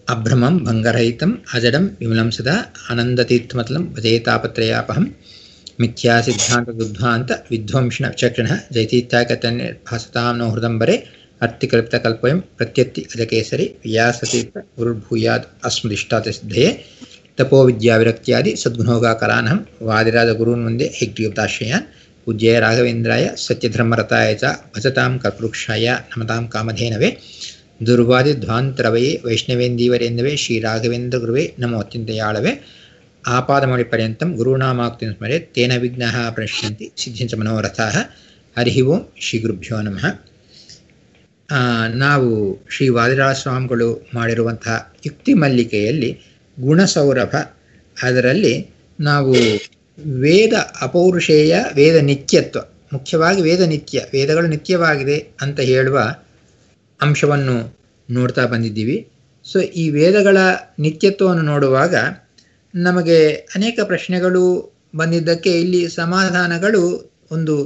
ಅಭ್ರಮಂ ಭಂಗರಹಿತಂ ಅಜಡಂ ವಿಮಲಂ ಸದಾ ಆನಂದತೀರ್ಥಮತಲಂ ಭಜೇತಾಪತ್ರಯಾಪಹಂ ಮಿಥ್ಯಾ ಸಿದ್ಧಾಂತದುದ್ಧ್ವಾಂತ ವಿಧ್ವಂಸಿನ ವಿಚಕ್ಷಣಃ ಜೈತೀತ್ಯಾಗತನ್ನಿರ್ಭಾಸತಾಂ ನೋ ಹೃದಂಬರೆ ಅರ್ತಿಕಲ್ಪಿತಕಲ್ಪೋಯಂ ಪ್ರತ್ಯತ್ತಿ ಅಜಕೇಸರಿ ವ್ಯಾಸತೀರ್ಥ ಗುರುರ್ಭೂಯಾದ್ ಅಸ್ಮದಿಷ್ಟಾತಸಿದ್ಧಯೇ ತಪೋ ವಿದ್ಯಾವಿರಕ್ತ್ಯಾದಿ ಸದ್ಗುಣೋಗಾಕರಾನಹಂ ವಾದಿರಾಜ ಗುರೂನ್ ವಂದೇ ಹೇಗ್ರೀವತಾಶ್ರಯಾನ್ ಪೂಜ್ಯಾಯ ರಾಘವೇಂದ್ರಾಯ ಸತ್ಯಧರ್ಮರತಾಯ ಚ ಭಜತಾಂ ಕಲ್ಪವೃಕ್ಷಾಯ ನಮತಾಂ ಕಾಮಧೇನವೇ ದುರ್ವಾದಿ ಧ್ವಾಂತರವಯೇ ವೈಷ್ಣವೇಂದೀವರೇಂದವೇ ಶ್ರೀ ರಾಘವೇಂದ್ರ ಗುರುವೇ ನಮೋ ಅತ್ಯಂತಯಾಳವೇ ಆಪಾದಮೌಳಿ ಪರ್ಯಂತಂ ಗುರುನಾಮಾಕ್ತಿಂ ಸ್ಮರೇತ್ ತೇನ ವಿಘ್ನಃ ಪ್ರಣಶ್ಯಂತಿ ಸಿದ್ಧಿಂಚ ಮನೋರಥಾಃ ಹರಿ ಓಂ ಶ್ರೀ ಗುರುಭ್ಯೋ ನಮಃ. ನಾವು ಶ್ರೀ ವಾದಿರಾಜ ಸ್ವಾಮಿಗಳು ಮಾಡಿರುವಂತಹ ಯುಕ್ತಿ ಮಲ್ಲಿಕೆಯಲ್ಲಿ ಗುಣಸೌರಭ, ಅದರಲ್ಲಿ ನಾವು ವೇದ ಅಪೌರುಷೇಯ, ವೇದ ನಿತ್ಯತ್ವ, ಮುಖ್ಯವಾಗಿ ವೇದ ನಿತ್ಯ, ವೇದಗಳು ನಿತ್ಯವಾಗಿದೆ ಅಂತ ಹೇಳುವ ಅಂಶವನ್ನು ನೋಡ್ತಾ ಬಂದಿದ್ದೀವಿ. ಸೊ ಈ ವೇದಗಳ ನಿತ್ಯತ್ವವನ್ನು ನೋಡುವಾಗ ನಮಗೆ ಅನೇಕ ಪ್ರಶ್ನೆಗಳು ಬಂದಿದ್ದಕ್ಕೆ ಇಲ್ಲಿ ಸಮಾಧಾನಗಳು ಒಂದು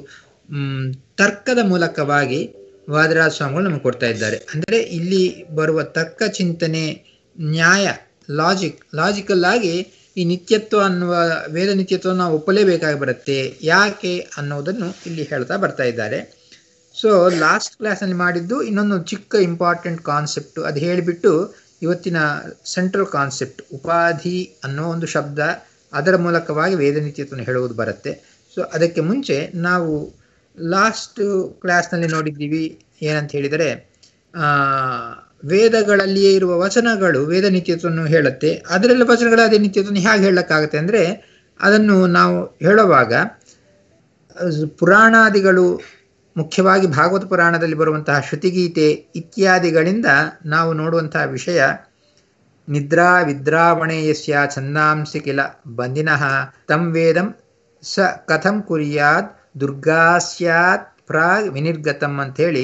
ತರ್ಕದ ಮೂಲಕವಾಗಿ ವಾದಿರಾಜ ಸ್ವಾಮಿಗಳು ನಮಗೆ ಕೊಡ್ತಾ ಇದ್ದಾರೆ. ಅಂದರೆ ಇಲ್ಲಿ ಬರುವ ತರ್ಕ ಚಿಂತನೆ, ನ್ಯಾಯ, ಲಾಜಿಕಲ್ ಆಗಿ ಈ ನಿತ್ಯತ್ವ ಅನ್ನುವ ವೇದ ನಿತ್ಯತ್ವವನ್ನು ನಾವು ಒಪ್ಪಲೇಬೇಕಾಗಿ ಬರುತ್ತೆ. ಯಾಕೆ ಅನ್ನೋದನ್ನು ಇಲ್ಲಿ ಹೇಳ್ತಾ ಬರ್ತಾ ಇದ್ದಾರೆ. ಸೊ ಲಾಸ್ಟ್ ಕ್ಲಾಸಲ್ಲಿ ಮಾಡಿದ್ದು ಇನ್ನೊಂದು ಚಿಕ್ಕ ಇಂಪಾರ್ಟೆಂಟ್ ಕಾನ್ಸೆಪ್ಟು, ಅದು ಹೇಳಿಬಿಟ್ಟು ಇವತ್ತಿನ ಸೆಂಟ್ರಲ್ ಕಾನ್ಸೆಪ್ಟ್ ಉಪಾಧಿ ಅನ್ನೋ ಒಂದು ಶಬ್ದ, ಅದರ ಮೂಲಕವಾಗಿ ವೇದ ನಿತ್ಯತ್ವವನ್ನು ಹೇಳುವುದು ಬರುತ್ತೆ. ಸೊ ಅದಕ್ಕೆ ಮುಂಚೆ ನಾವು ಲಾಸ್ಟ್ ಕ್ಲಾಸ್ನಲ್ಲಿ ನೋಡಿದ್ದೀವಿ ಏನಂತ ಹೇಳಿದರೆ, ವೇದಗಳಲ್ಲಿಯೇ ಇರುವ ವಚನಗಳು ವೇದ ನಿತ್ಯತ್ವವನ್ನು ಹೇಳುತ್ತೆ. ಅದರೆಲ್ಲ ವಚನಗಳ ಅದೇ ನಿತ್ಯತ್ವವನ್ನು ಹೇಗೆ ಹೇಳಕ್ಕಾಗತ್ತೆ ಅಂದರೆ, ಅದನ್ನು ನಾವು ಹೇಳುವಾಗ ಪುರಾಣಾದಿಗಳು, ಮುಖ್ಯವಾಗಿ ಭಾಗವತ ಪುರಾಣದಲ್ಲಿ ಬರುವಂತಹ ಶ್ರುತಿಗೀತೆ ಇತ್ಯಾದಿಗಳಿಂದ ನಾವು ನೋಡುವಂತಹ ವಿಷಯ, ನಿದ್ರಾ ವಿದ್ರಾವಣೇಯಸ್ಯ ಛಂದಾಂಸಿ ಕಿಲ ಬಂದಿನಃ ತಂ ವೇದಂ ಸ ಕಥಂ ಕುರ್ಯಾತ್ ದುರ್ಗಾಸ್ಯಾತ್ ಪ್ರಾಗ್ ವಿನಿರ್ಗತಂ ಅಂಥೇಳಿ,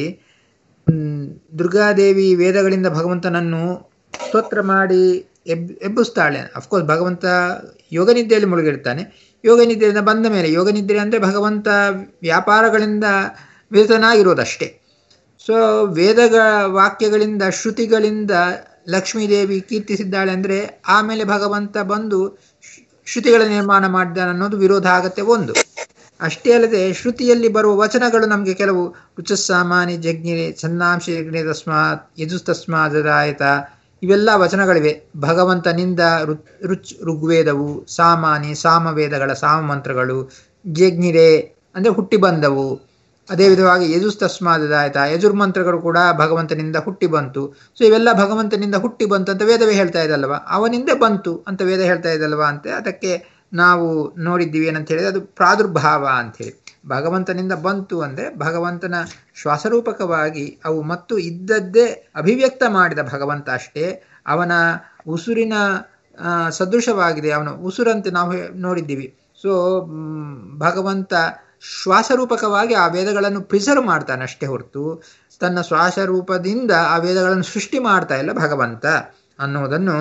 ದುರ್ಗಾದೇವಿ ವೇದಗಳಿಂದ ಭಗವಂತನನ್ನು ಸ್ತೋತ್ರ ಮಾಡಿ ಎಬ್ಬಿಸ್ತಾಳೆ. ಅಫ್ಕೋರ್ಸ್ ಭಗವಂತ ಯೋಗನಿದ್ದೆಯಲ್ಲಿ ಮುಳುಗಿರ್ತಾನೆ. ಯೋಗನಿದ್ದೆಯಿಂದ ಬಂದ ಮೇಲೆ, ಯೋಗನಿದ್ರೆ ಅಂದರೆ ಭಗವಂತ ವ್ಯಾಪಾರಗಳಿಂದ ವಿರತನಾಗಿರೋದಷ್ಟೇ. ಸೊ ವೇದಗಳ ವಾಕ್ಯಗಳಿಂದ, ಶ್ರುತಿಗಳಿಂದ ಲಕ್ಷ್ಮೀದೇವಿ ಕೀರ್ತಿಸಿದ್ದಾಳೆ ಅಂದರೆ ಆಮೇಲೆ ಭಗವಂತ ಬಂದು ಶ್ರುತಿಗಳ ನಿರ್ಮಾಣ ಮಾಡಿದ್ದಾನೆ ಅನ್ನೋದು ವಿರೋಧ ಆಗತ್ತೆ ಒಂದು. ಅಷ್ಟೇ ಅಲ್ಲದೆ ಶ್ರುತಿಯಲ್ಲಿ ಬರುವ ವಚನಗಳು ನಮಗೆ ಕೆಲವು ರುಚಸ್ಸಾಮಾನಿ ಜಜ್ಞಿರೆ ಛಂದಾಂಶಿ ತಸ್ಮಾತ್ ಯಜುಸ್ತಸ್ಮಾದಾಯತ, ಇವೆಲ್ಲ ವಚನಗಳಿವೆ. ಭಗವಂತನಿಂದ ಋಗ್ವೇದವು, ಸಾಮಾನಿ ಸಾಮವೇದಗಳ ಸಾಮಮಂತ್ರಗಳು, ಜಜ್ಞಿರೆ ಅಂದರೆ ಹುಟ್ಟಿ ಬಂದವು. ಅದೇ ವಿಧವಾಗಿ ಯಜುಸ್ತಸ್ಮಾದಾಯತ, ಯಜುರ್ಮಂತ್ರಗಳು ಕೂಡ ಭಗವಂತನಿಂದ ಹುಟ್ಟಿ ಬಂತು. ಸೊ ಇವೆಲ್ಲ ಭಗವಂತನಿಂದ ಹುಟ್ಟಿ ಬಂತು ಅಂತ ವೇದವೇ ಹೇಳ್ತಾ ಇದಲ್ವ, ಅವನಿಂದ ಬಂತು ಅಂತ ವೇದ ಹೇಳ್ತಾ ಇದಲ್ವ ಅಂತ. ಅದಕ್ಕೆ ನಾವು ನೋಡಿದ್ದೀವಿ ಏನಂತ ಹೇಳಿದ್ರೆ, ಅದು ಪ್ರಾದುರ್ಭಾವ ಅಂಥೇಳಿ. ಭಗವಂತನಿಂದ ಬಂತು ಅಂದರೆ ಭಗವಂತನ ಶ್ವಾಸರೂಪಕವಾಗಿ ಅವು ಮತ್ತು ಇದ್ದದ್ದೇ ಅಭಿವ್ಯಕ್ತ ಮಾಡಿದ ಭಗವಂತ ಅಷ್ಟೇ. ಅವನ ಉಸುರಿನ ಸದೃಶವಾಗಿದೆ, ಅವನ ಉಸುರಂತೆ ನಾವು ನೋಡಿದ್ದೀವಿ. ಸೊ ಭಗವಂತ ಶ್ವಾಸರೂಪಕವಾಗಿ ಆ ವೇದಗಳನ್ನು ಪ್ರಿಸರ್ವ್ ಮಾಡ್ತಾನೆ ಅಷ್ಟೇ ಹೊರತು ತನ್ನ ಶ್ವಾಸರೂಪದಿಂದ ಆ ವೇದಗಳನ್ನು ಸೃಷ್ಟಿ ಮಾಡ್ತಾ ಇಲ್ಲ ಭಗವಂತ ಅನ್ನೋದನ್ನು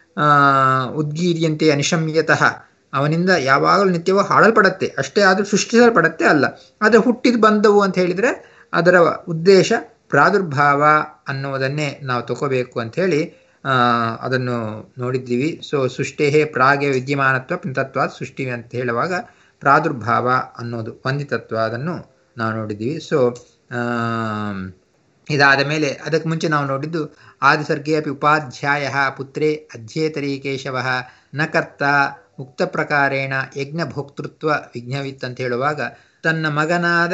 ಉದ್ಗೀರ್ಯಂತೆ ಅನಿಶಮ್ಯತಃ, ಅವನಿಂದ ಯಾವಾಗಲೂ ನಿತ್ಯವೂ ಹಾಡಲ್ಪಡತ್ತೆ ಅಷ್ಟೇ, ಆದರೂ ಸೃಷ್ಟಿಸಲ್ಪಡತ್ತೆ ಅಲ್ಲ. ಆದರೆ ಹುಟ್ಟಿದ ಬಂದವು ಅಂತ ಹೇಳಿದರೆ ಅದರ ಉದ್ದೇಶ ಪ್ರಾದುರ್ಭಾವ ಅನ್ನೋದನ್ನೇ ನಾವು ತಗೋಬೇಕು ಅಂಥೇಳಿ ಅದನ್ನು ನೋಡಿದ್ದೀವಿ. ಸೊ ಸೃಷ್ಟೇ ಪ್ರಾಗೆ ವಿದ್ಯಮಾನತ್ವ ಪಿಂತತ್ವ ಸೃಷ್ಟಿ ಅಂತ ಹೇಳುವಾಗ ಪ್ರಾದುರ್ಭಾವ ಅನ್ನೋದು ವಂದಿತತ್ವ, ಅದನ್ನು ನಾವು ನೋಡಿದ್ದೀವಿ. ಸೊ ಇದಾದ ಮೇಲೆ ಅದಕ್ಕೆ ಮುಂಚೆ ನಾವು ನೋಡಿದ್ದು ಆದಿಸರ್ಗೇ ಅಪಿ ಉಪಾಧ್ಯಾಯ ಪುತ್ರೇ ಅಧ್ಯೇತರಿ ಕೇಶವ ನ ಕರ್ತ ಮುಕ್ತ ಪ್ರಕಾರೇಣ ಯಜ್ಞ ಭೋಕ್ತೃತ್ವ ವಿಜ್ಞವಿತ್ ಅಂತ ಹೇಳುವಾಗ, ತನ್ನ ಮಗನಾದ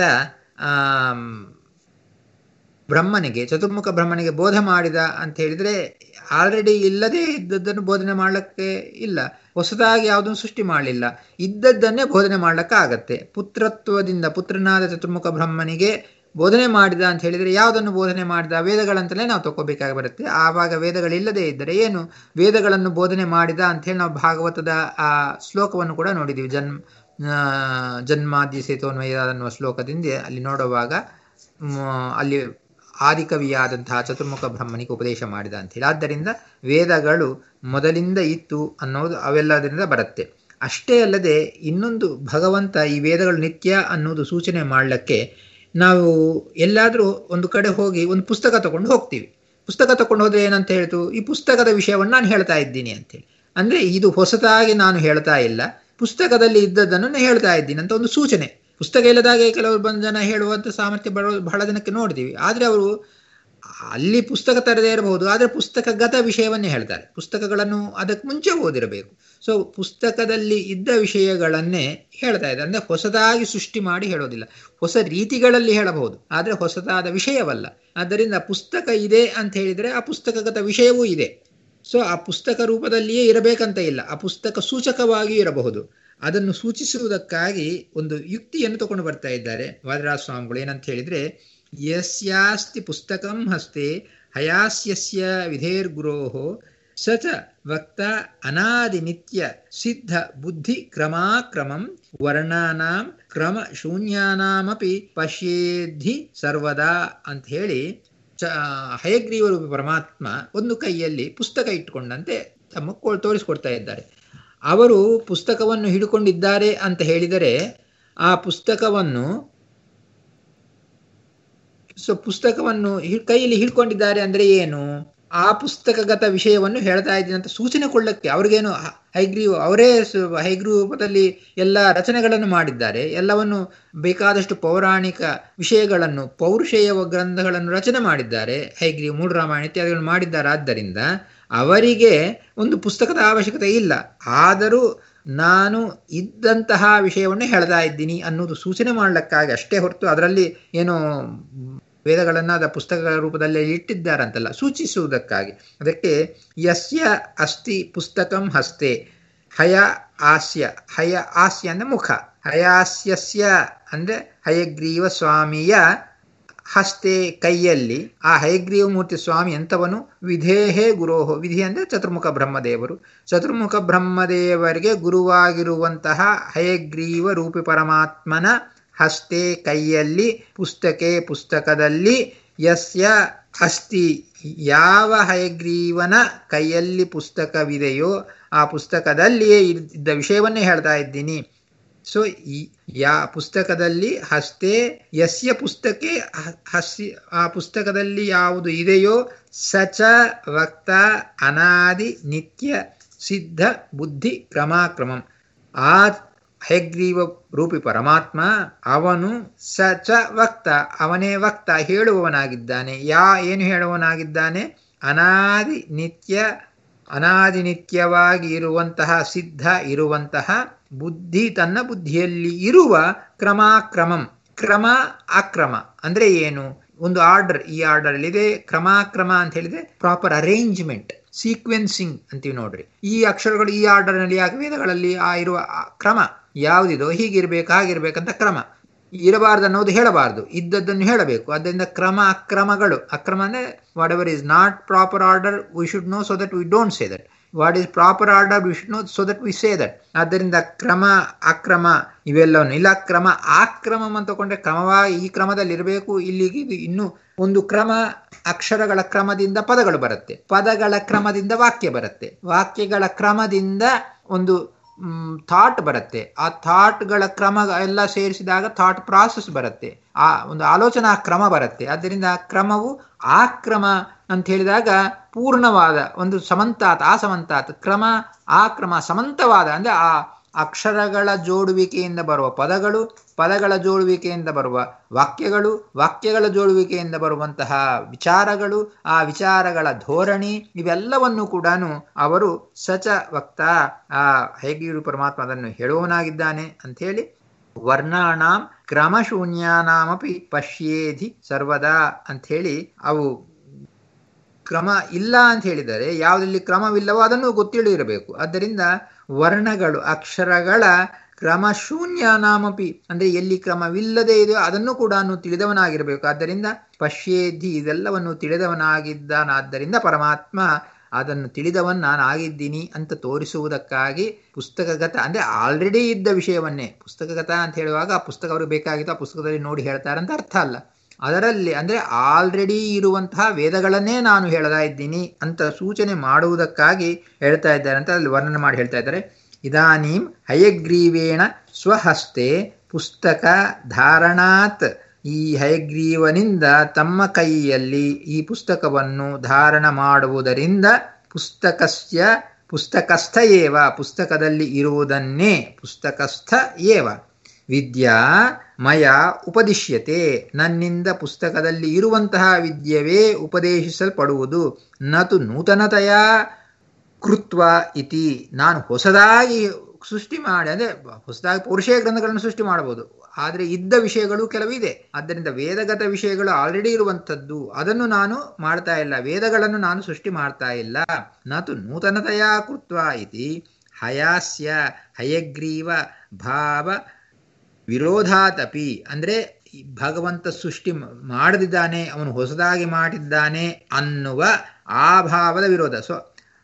ಬ್ರಹ್ಮನಿಗೆ, ಚತುರ್ಮುಖ ಬ್ರಹ್ಮನಿಗೆ ಬೋಧ ಮಾಡಿದ ಅಂತ ಹೇಳಿದರೆ ಆಲ್ರೆಡಿ ಇಲ್ಲದೇ ಇದ್ದದ್ದನ್ನು ಬೋಧನೆ ಮಾಡಲಿಕ್ಕೆ ಇಲ್ಲ, ಹೊಸದಾಗಿ ಯಾವುದನ್ನು ಸೃಷ್ಟಿ ಮಾಡಲಿಲ್ಲ, ಇದ್ದದ್ದನ್ನೇ ಬೋಧನೆ ಮಾಡಲಿಕ್ಕೆ ಆಗತ್ತೆ. ಪುತ್ರತ್ವದಿಂದ ಪುತ್ರನಾದ ಚತುರ್ಮುಖ ಬ್ರಹ್ಮನಿಗೆ ಬೋಧನೆ ಮಾಡಿದ ಅಂತ ಹೇಳಿದರೆ ಯಾವುದನ್ನು ಬೋಧನೆ ಮಾಡಿದ? ವೇದಗಳಂತಲೇ ನಾವು ತಗೋಬೇಕಾಗಿ ಬರುತ್ತೆ. ಆವಾಗ ವೇದಗಳಿಲ್ಲದೇ ಇದ್ದರೆ ಏನು, ವೇದಗಳನ್ನು ಬೋಧನೆ ಮಾಡಿದ ಅಂಥೇಳಿ ನಾವು ಭಾಗವತದ ಆ ಶ್ಲೋಕವನ್ನು ಕೂಡ ನೋಡಿದ್ದೀವಿ. ಜನ್ಮಾದ್ಯ ಸೇತೋನ್ವಯ ಅನ್ನುವ ಶ್ಲೋಕದಿಂದ ಅಲ್ಲಿ ನೋಡುವಾಗ ಅಲ್ಲಿ ಆದಿಕವಿಯಾದಂತಹ ಚತುರ್ಮುಖ ಬ್ರಹ್ಮನಿಗೆ ಉಪದೇಶ ಮಾಡಿದ ಅಂಥೇಳಿ. ಆದ್ದರಿಂದ ವೇದಗಳು ಮೊದಲಿಂದ ಇತ್ತು ಅನ್ನೋದು ಅವೆಲ್ಲದರಿಂದ ಬರುತ್ತೆ. ಅಷ್ಟೇ ಅಲ್ಲದೆ ಇನ್ನೊಂದು, ಭಗವಂತ ಈ ವೇದಗಳು ನಿತ್ಯ ಅನ್ನೋದು ಸೂಚನೆ ಮಾಡಲಿಕ್ಕೆ ನಾವು ಎಲ್ಲಾದರೂ ಒಂದು ಕಡೆ ಹೋಗಿ ಒಂದು ಪುಸ್ತಕ ತಗೊಂಡು ಹೋಗ್ತೀವಿ. ಪುಸ್ತಕ ತಗೊಂಡು ಹೋದ್ರೆ ಏನಂತ ಹೇಳ್ತು, ಈ ಪುಸ್ತಕದ ವಿಷಯವನ್ನು ನಾನು ಹೇಳ್ತಾ ಇದ್ದೀನಿ ಅಂತೇಳಿ. ಅಂದರೆ ಇದು ಹೊಸತಾಗಿ ನಾನು ಹೇಳ್ತಾ ಇಲ್ಲ, ಪುಸ್ತಕದಲ್ಲಿ ಇದ್ದದ್ದನ್ನು ನಾನು ಹೇಳ್ತಾ ಇದ್ದೀನಿ ಅಂತ ಒಂದು ಸೂಚನೆ. ಪುಸ್ತಕ ಇಲ್ಲದಾಗೆ ಕೆಲವರು ಜನ ಹೇಳುವಂಥ ಸಾಮರ್ಥ್ಯ ಬಹಳ ಜನಕ್ಕೆ ನೋಡ್ತೀವಿ. ಆದರೆ ಅವರು ಅಲ್ಲಿ ಪುಸ್ತಕ ತರದೇ ಇರಬಹುದು, ಆದರೆ ಪುಸ್ತಕಗತ ವಿಷಯವನ್ನೇ ಹೇಳ್ತಾರೆ. ಪುಸ್ತಕಗಳನ್ನು ಅದಕ್ಕೆ ಮುಂಚೆ ಓದಿರಬೇಕು. ಸೊ ಪುಸ್ತಕದಲ್ಲಿ ಇದ್ದ ವಿಷಯಗಳನ್ನೇ ಹೇಳ್ತಾ ಇದ್ದಾರೆ. ಅಂದರೆ ಹೊಸದಾಗಿ ಸೃಷ್ಟಿ ಮಾಡಿ ಹೇಳೋದಿಲ್ಲ, ಹೊಸ ರೀತಿಗಳಲ್ಲಿ ಹೇಳಬಹುದು, ಆದರೆ ಹೊಸದಾದ ವಿಷಯವಲ್ಲ. ಆದ್ದರಿಂದ ಪುಸ್ತಕ ಇದೆ ಅಂತ ಹೇಳಿದರೆ ಆ ಪುಸ್ತಕಗತ ವಿಷಯವೂ ಇದೆ. ಸೊ ಆ ಪುಸ್ತಕ ರೂಪದಲ್ಲಿಯೇ ಇರಬೇಕಂತ ಇಲ್ಲ, ಆ ಪುಸ್ತಕ ಸೂಚಕವಾಗಿ ಇರಬಹುದು. ಅದನ್ನು ಸೂಚಿಸುವುದಕ್ಕಾಗಿ ಒಂದು ಯುಕ್ತಿಯನ್ನು ತಗೊಂಡು ಬರ್ತಾ ಇದ್ದಾರೆ ವಾದಿರಾಜ ಸ್ವಾಮಿಗಳು. ಏನಂತ ಹೇಳಿದರೆ, ಯಸ್ಯಾಸ್ತಿ ಪುಸ್ತಕಂ ಹಸ್ತೆ ಹಯಾಸ್ಯಸ್ಯ ವಿಧೇರ್ಗುರೋಃ ಸ ಚ ವಕ್ತ ಅನಾದಿ ನಿತ್ಯ ಸಿದ್ಧ ಬುದ್ಧಿ ಕ್ರಮಾಕ್ರಮಂ ವರ್ಣಾನಾಂ ಕ್ರಮ ಶೂನ್ಯಾನಾಮಪಿ ಪಶ್ಯೇದ್ಧಿ ಸರ್ವದಾ ಅಂತ ಹೇಳಿ ಹಯಗ್ರೀವರೂಪಿ ಪರಮಾತ್ಮ ಒಂದು ಕೈಯಲ್ಲಿ ಪುಸ್ತಕ ಇಟ್ಟುಕೊಂಡಂತೆ ತಮ್ಮ ತೋರಿಸ್ಕೊಡ್ತಾ ಇದ್ದಾರೆ. ಅವರು ಪುಸ್ತಕವನ್ನು ಹಿಡ್ಕೊಂಡಿದ್ದಾರೆ ಅಂತ ಹೇಳಿದರೆ ಆ ಪುಸ್ತಕವನ್ನು ಕೈಯಲ್ಲಿ ಹಿಡ್ಕೊಂಡಿದ್ದಾರೆ ಅಂದರೆ ಏನು, ಆ ಪುಸ್ತಕಗತ ವಿಷಯವನ್ನು ಹೇಳ್ತಾ ಇದ್ದೀನಿ ಅಂತ ಸೂಚನೆ ಕೊಡಲಿಕ್ಕೆ. ಅವ್ರಿಗೇನು ಅವರೇ ಹೈಗ್ರೀವದಲ್ಲಿ ಎಲ್ಲ ರಚನೆಗಳನ್ನು ಮಾಡಿದ್ದಾರೆ, ಎಲ್ಲವನ್ನು ಬೇಕಾದಷ್ಟು ಪೌರಾಣಿಕ ವಿಷಯಗಳನ್ನು, ಪೌರುಷೇಯ ಗ್ರಂಥಗಳನ್ನು ರಚನೆ ಮಾಡಿದ್ದಾರೆ. ಹೈಗ್ರೀವ ಮೂಢ ರಾಮಾಯಣ ಇತ್ಯಾದಿಗಳನ್ನು ಮಾಡಿದ್ದಾರೆ. ಆದ್ದರಿಂದ ಅವರಿಗೆ ಒಂದು ಪುಸ್ತಕದ ಅವಶ್ಯಕತೆ ಇಲ್ಲ. ಆದರೂ ನಾನು ಇದ್ದಂತಹ ವಿಷಯವನ್ನು ಹೇಳ್ತಾ ಇದ್ದೀನಿ ಅನ್ನೋದು ಸೂಚನೆ ಮಾಡಲಿಕ್ಕಾಗಿ ಅಷ್ಟೇ ಹೊರತು ಅದರಲ್ಲಿ ಏನೋ ವೇದಗಳನ್ನು ಅದ ಪುಸ್ತಕಗಳ ರೂಪದಲ್ಲಿ ಇಟ್ಟಿದ್ದಾರಂತಲ್ಲ, ಸೂಚಿಸುವುದಕ್ಕಾಗಿ. ಅದಕ್ಕೆ ಯಸ್ಯ ಅಸ್ತಿ ಪುಸ್ತಕಂ ಹಸ್ತೆ ಹಯ ಆಸ್ಯ, ಹಯ ಆಸ್ಯ ಅಂದರೆ ಮುಖ, ಹಯಾಸ್ಯಸ್ಯ ಅಂದರೆ ಹಯಗ್ರೀವ ಸ್ವಾಮಿಯ ಹಸ್ತೆ ಕೈಯಲ್ಲಿ, ಆ ಹಯಗ್ರೀವ ಮೂರ್ತಿ ಸ್ವಾಮಿ ಎಂಥವನು, ವಿಧೇಹೇ ಗುರೋಹ, ವಿಧಿ ಅಂದರೆ ಚತುರ್ಮುಖ ಬ್ರಹ್ಮದೇವರು, ಚತುರ್ಮುಖ ಬ್ರಹ್ಮದೇವರಿಗೆ ಗುರುವಾಗಿರುವಂತಹ ಹಯಗ್ರೀವ ರೂಪಿ ಪರಮಾತ್ಮನ ಹಸ್ತೆ ಕೈಯಲ್ಲಿ, ಪುಸ್ತಕದಲ್ಲಿ, ಯಸ್ಯ ಅಸ್ತಿ ಯಾವ ಹಯಗ್ರೀವನ ಕೈಯಲ್ಲಿ ಪುಸ್ತಕವಿದೆಯೋ ಆ ಪುಸ್ತಕದಲ್ಲಿಯೇ ಇದ್ದ ವಿಷಯವನ್ನೇ ಹೇಳ್ತಾ ಇದ್ದೀನಿ. ಸೊ ಪುಸ್ತಕದಲ್ಲಿ ಹಸ್ತೆ ಯಸ್ಯ ಪುಸ್ತಕೆ ಆ ಪುಸ್ತಕದಲ್ಲಿ ಯಾವುದು ಇದೆಯೋ ಸಚ ವಕ್ತ ಅನಾದಿ ನಿತ್ಯ ಸಿದ್ಧ ಬುದ್ಧಿ ಕ್ರಮಾಕ್ರಮಂ, ಆ ಹಯಗ್ರೀವ ರೂಪಿ ಪರಮಾತ್ಮ ಅವನು ಸಚ ವಕ್ತ, ಅವನೇ ವಕ್ತ, ಹೇಳುವವನಾಗಿದ್ದಾನೆ. ಏನು ಹೇಳುವವನಾಗಿದ್ದಾನೆ, ಅನಾದಿ ನಿತ್ಯವಾಗಿ ಇರುವಂತಹ ಸಿದ್ಧ ಇರುವಂತಹ ಬುದ್ಧಿ, ತನ್ನ ಬುದ್ಧಿಯಲ್ಲಿ ಇರುವ ಕ್ರಮಾಕ್ರಮಂ. ಕ್ರಮ ಅಕ್ರಮ ಅಂದರೆ ಏನು, ಒಂದು ಆರ್ಡರ್, ಈ ಆರ್ಡರ್ ಅಲ್ಲಿ ಇದೆ. ಕ್ರಮಾಕ್ರಮ ಅಂತ ಹೇಳಿದ್ರೆ ಪ್ರಾಪರ್ ಅರೇಂಜ್ಮೆಂಟ್, ಸೀಕ್ವೆನ್ಸಿಂಗ್ ಅಂತೀವಿ ನೋಡ್ರಿ. ಈ ಅಕ್ಷರಗಳು ಈ ಆರ್ಡರ್ ನಲ್ಲಿ, ವೇದಗಳಲ್ಲಿ ಆ ಇರುವ ಕ್ರಮ ಯಾವುದಿದೋ ಹೀಗಿರ್ಬೇಕು ಹಾಗಿರ್ಬೇಕಂತ ಕ್ರಮ ಇರಬಾರ್ದು ಅನ್ನೋದು ಹೇಳಬಾರ್ದು, ಇದ್ದದ್ದನ್ನು ಹೇಳಬೇಕು. ಆದ್ದರಿಂದ ಕ್ರಮ ಅಕ್ರಮಗಳು, ಅಕ್ರಮ ಅಂದರೆ whatever is not proper order we should know so that we don't say that, what is proper order we should know so that we say that. ಆದ್ದರಿಂದ ಕ್ರಮ ಅಕ್ರಮ ಇವೆಲ್ಲವನ್ನು ಇಲ್ಲ. ಕ್ರಮ ಆಕ್ರಮ ಅಂತ ತಗೊಂಡ್ರೆ ಕ್ರಮವಾಗಿ ಈ ಕ್ರಮದಲ್ಲಿ ಇರಬೇಕು, ಇಲ್ಲಿಗೆ ಇನ್ನು ಒಂದು ಕ್ರಮ, ಅಕ್ಷರಗಳ ಕ್ರಮದಿಂದ ಪದಗಳು ಬರುತ್ತೆ, ಪದಗಳ ಕ್ರಮದಿಂದ ವಾಕ್ಯ ಬರುತ್ತೆ, ವಾಕ್ಯಗಳ ಕ್ರಮದಿಂದ ಒಂದು ಥಾಟ್ ಬರುತ್ತೆ, ಆ ಥಾಟ್ಗಳ ಕ್ರಮ ಎಲ್ಲ ಸೇರಿಸಿದಾಗ ಥಾಟ್ ಪ್ರಾಸೆಸ್ ಬರುತ್ತೆ, ಆ ಒಂದು ಆಲೋಚನಾ ಕ್ರಮ ಬರುತ್ತೆ. ಆದ್ದರಿಂದ ಕ್ರಮವು ಆಕ್ರಮ ಅಂತ ಹೇಳಿದಾಗ ಪೂರ್ಣವಾದ ಒಂದು ಸಮಂತಾತ್, ಆ ಸಮಂತಾತ್ ಕ್ರಮ ಆಕ್ರಮ ಸಮಂತವಾದ ಅಂದರೆ ಆ ಅಕ್ಷರಗಳ ಜೋಡುವಿಕೆಯಿಂದ ಬರುವ ಪದಗಳು, ಪದಗಳ ಜೋಡುವಿಕೆಯಿಂದ ಬರುವ ವಾಕ್ಯಗಳು, ವಾಕ್ಯಗಳ ಜೋಡುವಿಕೆಯಿಂದ ಬರುವಂತಹ ವಿಚಾರಗಳು, ಆ ವಿಚಾರಗಳ ಧೋರಣಿ, ಇವೆಲ್ಲವನ್ನು ಕೂಡ ಅವರು ಸಚ ವಕ್ತ, ಆ ಹಯಗ್ರೀವ ಪರಮಾತ್ಮ ಅದನ್ನು ಹೇಳುವವನಾಗಿದ್ದಾನೆ ಅಂಥೇಳಿ. ವರ್ಣಾನಾಂ ಕ್ರಮಶೂನ್ಯಾನಾಮಪಿ ಪಶ್ಯೇಧಿ ಸರ್ವದಾ ಅಂಥೇಳಿ, ಅವು ಕ್ರಮ ಇಲ್ಲ ಅಂತ ಹೇಳಿದರೆ ಯಾವುದಲ್ಲಿ ಕ್ರಮವಿಲ್ಲವೋ ಅದನ್ನು ಗೊತ್ತಿಳಿರಬೇಕು. ಆದ್ದರಿಂದ ವರ್ಣಗಳು, ಅಕ್ಷರಗಳ ಕ್ರಮಶೂನ್ಯನಾಮಪಿ ಅಂದರೆ ಎಲ್ಲಿ ಕ್ರಮವಿಲ್ಲದೆ ಇದೆಯೋ ಅದನ್ನು ಕೂಡ ತಿಳಿದವನಾಗಿರಬೇಕು. ಆದ್ದರಿಂದ ಪಶ್ಯೇಧಿ ಇದೆಲ್ಲವನ್ನು ತಿಳಿದವನಾಗಿದ್ದಾನಾದ್ದರಿಂದ ಪರಮಾತ್ಮ ಅದನ್ನು ತಿಳಿದವನ್ ನಾನು ಆಗಿದ್ದೀನಿ ಅಂತ ತೋರಿಸುವುದಕ್ಕಾಗಿ ಪುಸ್ತಕಗತ ಅಂದರೆ ಆಲ್ರೆಡಿ ಇದ್ದ ವಿಷಯವನ್ನೇ, ಪುಸ್ತಕಗತ ಅಂತ ಹೇಳುವಾಗ ಆ ಪುಸ್ತಕ ಅವ್ರಿಗೆ ಬೇಕಾಗಿತ್ತು, ಆ ಪುಸ್ತಕದಲ್ಲಿ ನೋಡಿ ಹೇಳ್ತಾರಂತ ಅರ್ಥ ಅಲ್ಲ. ಅದರಲ್ಲಿ ಅಂದರೆ ಆಲ್ರೆಡಿ ಇರುವಂತಹ ವೇದಗಳನ್ನೇ ನಾನು ಹೇಳ್ತಾ ಇದ್ದೀನಿ ಅಂತ ಸೂಚನೆ ಮಾಡುವುದಕ್ಕಾಗಿ ಹೇಳ್ತಾ ಇದ್ದಾರೆ ಅಂತ ಅಲ್ಲಿ ವರ್ಣನೆ ಮಾಡಿ ಹೇಳ್ತಾ ಇದ್ದಾರೆ. ಇದಾನೀಂ ಹಯಗ್ರೀವೇಣ ಸ್ವಹಸ್ತೆ ಪುಸ್ತಕ ಧಾರಣಾತ್ ಈ ಹಯಗ್ರೀವನಿಂದ ತಮ್ಮ ಕೈಯಲ್ಲಿ ಈ ಪುಸ್ತಕವನ್ನು ಧಾರಣ ಮಾಡುವುದರಿಂದ ಪುಸ್ತಕಸ್ಥ ಏವ ಪುಸ್ತಕದಲ್ಲಿ ಇರುವುದನ್ನೇ ಪುಸ್ತಕಸ್ಥ ಏವ ವಿದ್ಯಾ ಮಯ ಉಪದಿಶ್ಯತೆ ನನ್ನಿಂದ ಪುಸ್ತಕದಲ್ಲಿ ಇರುವಂತಹ ವಿದ್ಯವೇ ಉಪದೇಶಿಸಲ್ಪಡುವುದು ನತು ನೂತನತೆಯ ಕೃತ್ವ ಇತಿ ನಾನು ಹೊಸದಾಗಿ ಸೃಷ್ಟಿ ಮಾಡಿ ಅಂದರೆ ಹೊಸದಾಗಿ ಪೌರುಷೇಯ ಗ್ರಂಥಗಳನ್ನು ಸೃಷ್ಟಿ ಮಾಡಬಹುದು, ಆದರೆ ಇದ್ದ ವಿಷಯಗಳು ಕೆಲವು ಇದೆ. ಆದ್ದರಿಂದ ವೇದಗತ ವಿಷಯಗಳು ಆಲ್ರೆಡಿ ಇರುವಂಥದ್ದು ಅದನ್ನು ನಾನು ಮಾಡ್ತಾ ಇಲ್ಲ, ವೇದಗಳನ್ನು ನಾನು ಸೃಷ್ಟಿ ಮಾಡ್ತಾ ಇಲ್ಲ. ನತು ನೂತನತೆಯ ಕೃತ್ವ ಇತಿ ಹಯಾಸ್ಯ ಹಯಗ್ರೀವ ಭಾವ ವಿರೋಧಾತಪಿ ಅಂದರೆ ಭಗವಂತ ಸೃಷ್ಟಿ ಮಾಡದಿದ್ದಾನೆ, ಅವನು ಹೊಸದಾಗಿ ಮಾಡಿದ್ದಾನೆ ಅನ್ನುವ ಆ ಭಾವದ ವಿರೋಧ. ಸೊ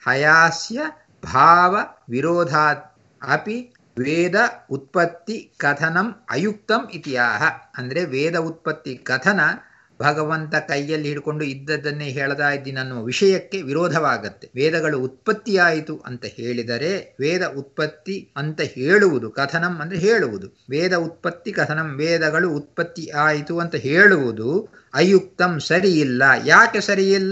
ಹಯಾಸ್ಯ ಭಾವ ವಿರೋಧಾತ್ ಅಪಿ ವೇದ ಉತ್ಪತ್ತಿ ಕಥನಂ ಅಯುಕ್ತಂ ಇತಿಯಾಹ ಅಂದರೆ ವೇದ ಉತ್ಪತ್ತಿ ಕಥನ ಭಗವಂತ ಕೈಯಲ್ಲಿ ಹಿಡ್ಕೊಂಡು ಇದ್ದದ್ದನ್ನೇ ಹೇಳ್ತಾ ಇದ್ದೀನಿ ಅನ್ನುವ ವಿಷಯಕ್ಕೆ ವಿರೋಧವಾಗತ್ತೆ. ವೇದಗಳು ಉತ್ಪತ್ತಿಯಾಯಿತು ಅಂತ ಹೇಳಿದರೆ ವೇದ ಉತ್ಪತ್ತಿ ಅಂತ ಹೇಳುವುದು, ಕಥನಂ ಅಂದರೆ ಹೇಳುವುದು, ವೇದ ಉತ್ಪತ್ತಿ ಕಥನಂ ವೇದಗಳು ಉತ್ಪತ್ತಿ ಆಯಿತು ಅಂತ ಹೇಳುವುದು ಅಯುಕ್ತಂ ಸರಿಯಿಲ್ಲ. ಯಾಕೆ ಸರಿಯಿಲ್ಲ?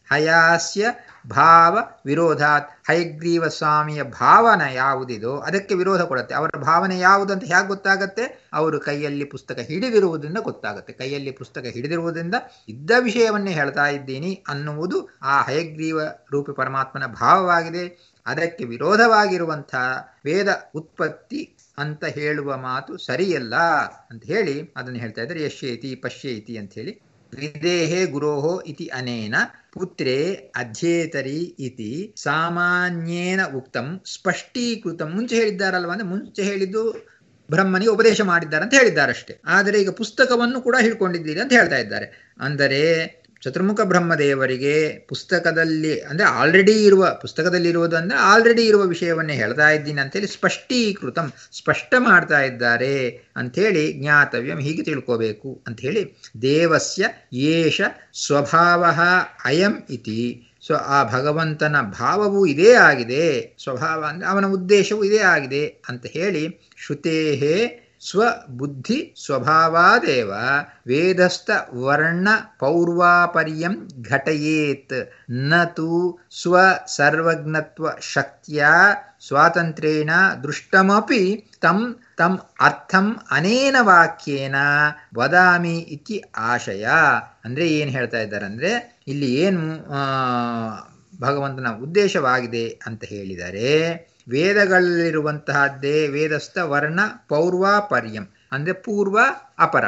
ಹಯಾಸ್ಯ ಭಾವ ವಿರೋಧಾತ್ ಹಯಗ್ರೀವ ಸ್ವಾಮಿಯ ಭಾವನೆ ಯಾವುದಿದೋ ಅದಕ್ಕೆ ವಿರೋಧ ಕೊಡುತ್ತೆ. ಅವರ ಭಾವನೆ ಯಾವುದಂತ ಹೇಗೆ ಗೊತ್ತಾಗತ್ತೆ? ಅವರು ಕೈಯಲ್ಲಿ ಪುಸ್ತಕ ಹಿಡಿದಿರುವುದರಿಂದ ಗೊತ್ತಾಗುತ್ತೆ. ಕೈಯಲ್ಲಿ ಪುಸ್ತಕ ಹಿಡಿದಿರುವುದರಿಂದ ಇದ್ದ ವಿಷಯವನ್ನೇ ಹೇಳ್ತಾ ಇದ್ದೀನಿ ಅನ್ನುವುದು ಆ ಹಯಗ್ರೀವ ರೂಪಿ ಪರಮಾತ್ಮನ ಭಾವವಾಗಿದೆ. ಅದಕ್ಕೆ ವಿರೋಧವಾಗಿರುವಂತಹ ವೇದ ಉತ್ಪತ್ತಿ ಅಂತ ಹೇಳುವ ಮಾತು ಸರಿಯಲ್ಲ ಅಂತ ಹೇಳಿ ಅದನ್ನು ಹೇಳ್ತಾ ಇದ್ದಾರೆ. ಯಶ್ಯೇತಿ ಪಶ್ಯೇತಿ ಅಂತ ಹೇಳಿ ವಿದೇಹೇ ಗುರೋಹೋ ಇತಿ ಅನೇನ ಪುತ್ರೇ ಅಧ್ಯೇತರಿ ಇತಿ ಸಾಮಾನ್ಯೇನ ಉಕ್ತಂ ಸ್ಪಷ್ಟೀಕೃತಂ. ಮುಂಚೆ ಹೇಳಿದ್ದಾರಲ್ವ ಅಂದ್ರೆ ಮುಂಚೆ ಹೇಳಿದ್ದು ಬ್ರಹ್ಮನಿಗೆ ಉಪದೇಶ ಮಾಡಿದ್ದಾರೆ ಅಂತ ಹೇಳಿದ್ದಾರಷ್ಟೇ. ಆದರೆ ಈಗ ಪುಸ್ತಕವನ್ನು ಕೂಡ ಹಿಡ್ಕೊಂಡಿದ್ದೀರಿ ಅಂತ ಹೇಳ್ತಾ ಇದ್ದಾರೆ. ಅಂದರೆ ಚತುರ್ಮುಖ ಬ್ರಹ್ಮದೇವರಿಗೆ ಪುಸ್ತಕದಲ್ಲಿ ಅಂದರೆ ಆಲ್ರೆಡಿ ಇರುವ ಪುಸ್ತಕದಲ್ಲಿರುವುದು ಅಂದರೆ ಆಲ್ರೆಡಿ ಇರುವ ವಿಷಯವನ್ನೇ ಹೇಳ್ತಾ ಇದ್ದೀನಿ ಅಂಥೇಳಿ ಸ್ಪಷ್ಟೀಕೃತಂ ಸ್ಪಷ್ಟ ಮಾಡ್ತಾ ಇದ್ದಾರೆ ಅಂಥೇಳಿ ಜ್ಞಾತವ್ಯಂ ಹೀಗೆ ತಿಳ್ಕೋಬೇಕು ಅಂಥೇಳಿ ದೇವಸ್ಯ ಏಷ ಸ್ವಭಾವ ಅಯಂ ಇತಿ. ಸೊ ಆ ಭಗವಂತನ ಭಾವವೂ ಇದೇ ಆಗಿದೆ, ಸ್ವಭಾವ ಅಂದರೆ ಅವನ ಉದ್ದೇಶವೂ ಇದೇ ಆಗಿದೆ ಅಂತ ಹೇಳಿ ಶ್ರುತೇಹೇ ಸ್ವಬುದ್ಧಿ ಸ್ವಭಾವಾದೇವ ವೇದಸ್ಥ ವರ್ಣ ಪೌರ್ವಾಪರ್ಯಂ ಘಟಯೇತ್ ನತು ಸ್ವಸರ್ವಜ್ಞತ್ವ ಶಕ್ತಿಯ ಸ್ವಾತಂತ್ರ್ಯೇಣ ದೃಷ್ಟಮಪಿ ತಂ ಅರ್ಥಂ ಅನೇನ ವಾಕ್ಯೇನ ವದಾಮಿ ಇತಿ ಆಶಯ. ಅಂದರೆ ಏನು ಹೇಳ್ತಾ ಇದ್ದಾರೆ ಅಂದರೆ ಇಲ್ಲಿ ಏನು ಭಗವಂತನ ಉದ್ದೇಶವಾಗಿದೆ ಅಂತ ಹೇಳಿದರೆ ವೇದಗಳಲ್ಲಿರುವಂತಹದ್ದೇ ವೇದಸ್ಥ ವರ್ಣ ಪೌರ್ವಾಪರ್ಯಂ ಅಂದರೆ ಪೂರ್ವ ಅಪರ.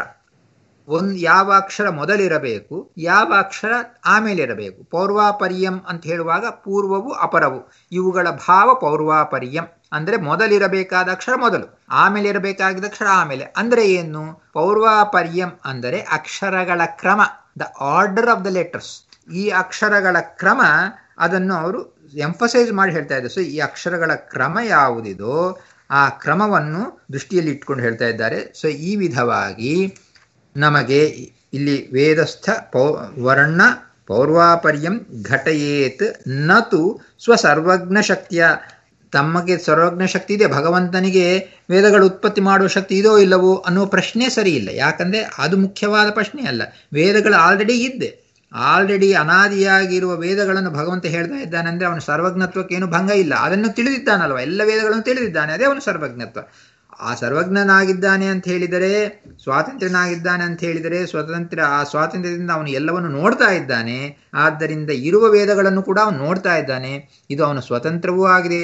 ಯಾವ ಅಕ್ಷರ ಮೊದಲಿರಬೇಕು, ಯಾವ ಅಕ್ಷರ ಆಮೇಲೆ ಇರಬೇಕು. ಪೌರ್ವಾಪರ್ಯಂ ಅಂತ ಹೇಳುವಾಗ ಪೂರ್ವವು ಅಪರವು ಇವುಗಳ ಭಾವ ಪೌರ್ವಾಪರ್ಯಂ ಅಂದರೆ ಮೊದಲಿರಬೇಕಾದ ಅಕ್ಷರ ಮೊದಲು, ಆಮೇಲೆ ಇರಬೇಕಾಗಿದ್ದ ಅಕ್ಷರ ಆಮೇಲೆ. ಅಂದರೆ ಏನು? ಪೌರ್ವಾಪರ್ಯಂ ಅಂದರೆ ಅಕ್ಷರಗಳ ಕ್ರಮ, the order of the letters. ಈ ಅಕ್ಷರಗಳ ಕ್ರಮ ಅದನ್ನು ಅವರು ಎಂಫಸೈಸ್ ಮಾಡಿ ಹೇಳ್ತಾ ಇದ್ದಾರೆ. ಸೊ ಈ ಅಕ್ಷರಗಳ ಕ್ರಮ ಯಾವುದಿದೋ ಆ ಕ್ರಮವನ್ನು ದೃಷ್ಟಿಯಲ್ಲಿ ಇಟ್ಕೊಂಡು ಹೇಳ್ತಾ ಇದ್ದಾರೆ. ಸೊ ಈ ವಿಧವಾಗಿ ನಮಗೆ ಇಲ್ಲಿ ವೇದಸ್ಥ ವರ್ಣ ಪೌರ್ವಾಪರ್ಯಂ ಘಟಯೇತ್ ನತು ಸ್ವಸರ್ವಜ್ಞ ಶಕ್ತಿಯ. ತಮಗೆ ಸರ್ವಜ್ಞ ಶಕ್ತಿ ಇದೆ, ಭಗವಂತನಿಗೆ ವೇದಗಳು ಉತ್ಪತ್ತಿ ಮಾಡುವ ಶಕ್ತಿ ಇದೋ ಇಲ್ಲವೋ ಅನ್ನುವ ಪ್ರಶ್ನೆ ಸರಿ ಇಲ್ಲ. ಯಾಕಂದರೆ ಅದು ಮುಖ್ಯವಾದ ಪ್ರಶ್ನೆ ಅಲ್ಲ. ವೇದಗಳು ಆಲ್ರೆಡಿ ಇದ್ದೆ, ಆಲ್ರೆಡಿ ಅನಾದಿಯಾಗಿರುವ ವೇದಗಳನ್ನು ಭಗವಂತ ಹೇಳ್ತಾ ಇದ್ದಾನೆ ಅಂದರೆ ಅವನ ಸರ್ವಜ್ಞತ್ವಕ್ಕೆ ಏನು ಭಂಗ ಇಲ್ಲ. ಅದನ್ನು ತಿಳಿದಿದ್ದಾನಲ್ವ, ಎಲ್ಲ ವೇದಗಳನ್ನು ತಿಳಿದಿದ್ದಾನೆ, ಅದೇ ಅವನ ಸರ್ವಜ್ಞತ್ವ. ಆ ಸರ್ವಜ್ಞನಾಗಿದ್ದಾನೆ ಅಂತ ಹೇಳಿದರೆ, ಸ್ವಾತಂತ್ರ್ಯನಾಗಿದ್ದಾನೆ ಅಂತ ಹೇಳಿದರೆ ಆ ಸ್ವಾತಂತ್ರ್ಯದಿಂದ ಅವನು ಎಲ್ಲವನ್ನು ನೋಡ್ತಾ ಇದ್ದಾನೆ. ಆದ್ದರಿಂದ ಇರುವ ವೇದಗಳನ್ನು ಕೂಡ ಅವನು ನೋಡ್ತಾ ಇದ್ದಾನೆ. ಇದು ಅವನ ಸ್ವತಂತ್ರವೂ ಆಗಿದೆ,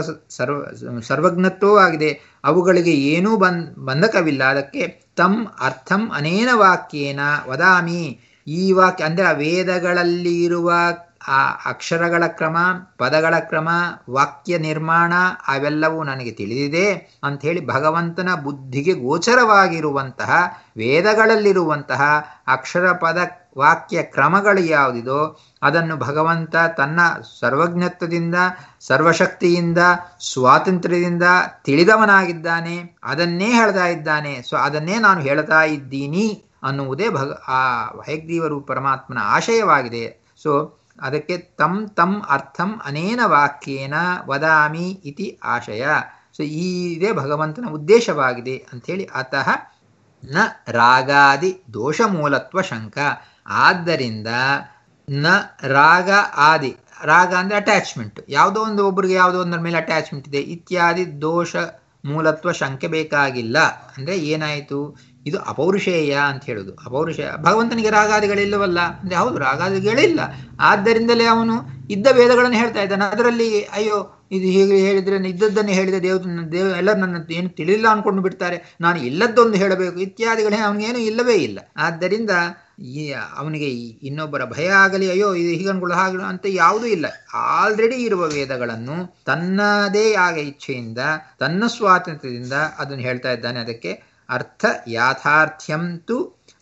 ಸರ್ವಜ್ಞತ್ವವೂ ಆಗಿದೆ. ಅವುಗಳಿಗೆ ಏನೂ ಬಂಧಕವಿಲ್ಲ. ಅದಕ್ಕೆ ತಂ ಅರ್ಥಂ ಅನೇನ ವಾಕ್ಯೇನ ವದಾಮಿ. ಈ ವಾಕ್ಯ ಅಂದರೆ ಆ ವೇದಗಳಲ್ಲಿ ಇರುವ ಆ ಅಕ್ಷರಗಳ ಕ್ರಮ, ಪದಗಳ ಕ್ರಮ, ವಾಕ್ಯ ನಿರ್ಮಾಣ ಅವೆಲ್ಲವೂ ನನಗೆ ತಿಳಿದಿದೆ ಅಂಥೇಳಿ ಭಗವಂತನ ಬುದ್ಧಿಗೆ ಗೋಚರವಾಗಿರುವಂತಹ ವೇದಗಳಲ್ಲಿರುವಂತಹ ಅಕ್ಷರ ಪದ ವಾಕ್ಯ ಕ್ರಮಗಳು ಯಾವುದಿದೋ ಅದನ್ನು ಭಗವಂತ ತನ್ನ ಸರ್ವಜ್ಞತ್ವದಿಂದ ಸರ್ವಶಕ್ತಿಯಿಂದ ಸ್ವಾತಂತ್ರ್ಯದಿಂದ ತಿಳಿದವನಾಗಿದ್ದಾನೆ. ಅದನ್ನೇ ಹೇಳ್ತಾ ಇದ್ದಾನೆ. ಸೊ ಅದನ್ನೇ ನಾನು ಹೇಳ್ತಾ ಇದ್ದೀನಿ ಅನ್ನುವುದೇ ಆ ಹಯಗ್ರೀವರು ಪರಮಾತ್ಮನ ಆಶಯವಾಗಿದೆ. ಸೊ ಅದಕ್ಕೆ ತಂ ಅರ್ಥಂ ಅನೇನ ವಾಕ್ಯೇನ ವದಾಮಿ ಇತಿ ಆಶಯ. ಸೊ ಇದೇ ಭಗವಂತನ ಉದ್ದೇಶವಾಗಿದೆ ಅಂಥೇಳಿ ಅತಃ ನ ರಾಗಾದಿ ದೋಷ ಮೂಲತ್ವ ಶಂಕ. ಆದ್ದರಿಂದ ನ ರಾಗ ಆದಿ, ರಾಗ ಅಂದರೆ ಅಟ್ಯಾಚ್ಮೆಂಟ್, ಯಾವುದೋ ಒಂದು ಒಬ್ಬರಿಗೆ ಯಾವುದೋ ಒಂದರ ಮೇಲೆ ಅಟ್ಯಾಚ್ಮೆಂಟ್ ಇದೆ ಇತ್ಯಾದಿ ದೋಷ ಮೂಲತ್ವ ಶಂಕೆ ಬೇಕಾಗಿಲ್ಲ. ಅಂದರೆ ಏನಾಯಿತು, ಇದು ಅಪೌರುಷೇಯ ಅಂತ ಹೇಳುದು. ಅಪೌರುಷೇಯ, ಭಗವಂತನಿಗೆ ರಾಗಾದಿಗಳಿಲ್ಲವಲ್ಲ ಅಂದರೆ ಹೌದು ರಾಗಾದಿಗಳಿಲ್ಲ, ಆದ್ದರಿಂದಲೇ ಅವನು ಇದ್ದ ವೇದಗಳನ್ನು ಹೇಳ್ತಾ ಇದ್ದಾನೆ. ಅದರಲ್ಲಿ ಅಯ್ಯೋ ಇದು ಹೀಗೆ ಹೇಳಿದರೆ ಇದ್ದದ್ದನ್ನೇ ಹೇಳಿದ ದೇವ್ ಎಲ್ಲರೂ ನನ್ನ ಏನು ತಿಳಿಲ್ಲ ಅನ್ಕೊಂಡು ಬಿಡ್ತಾರೆ, ನಾನು ಇಲ್ಲದ್ದೊಂದು ಹೇಳಬೇಕು ಇತ್ಯಾದಿಗಳೇ ಅವನಿಗೇನು ಇಲ್ಲವೇ ಇಲ್ಲ. ಆದ್ದರಿಂದ ಅವನಿಗೆ ಇನ್ನೊಬ್ಬರ ಭಯ ಆಗಲಿ, ಅಯ್ಯೋ ಇದು ಹೀಗನ್ಗಳು ಹಾಗೆ ಅಂತ ಯಾವುದೂ ಇಲ್ಲ. ಆಲ್ರೆಡಿ ಇರುವ ವೇದಗಳನ್ನು ತನ್ನದೇ ಆಗ ಇಚ್ಛೆಯಿಂದ ತನ್ನ ಸ್ವಾತಂತ್ರ್ಯದಿಂದ ಅದನ್ನು ಹೇಳ್ತಾ ಇದ್ದಾನೆ. ಅದಕ್ಕೆ ಅರ್ಥ ಯಾಥಾರ್ಥ್ಯಂತು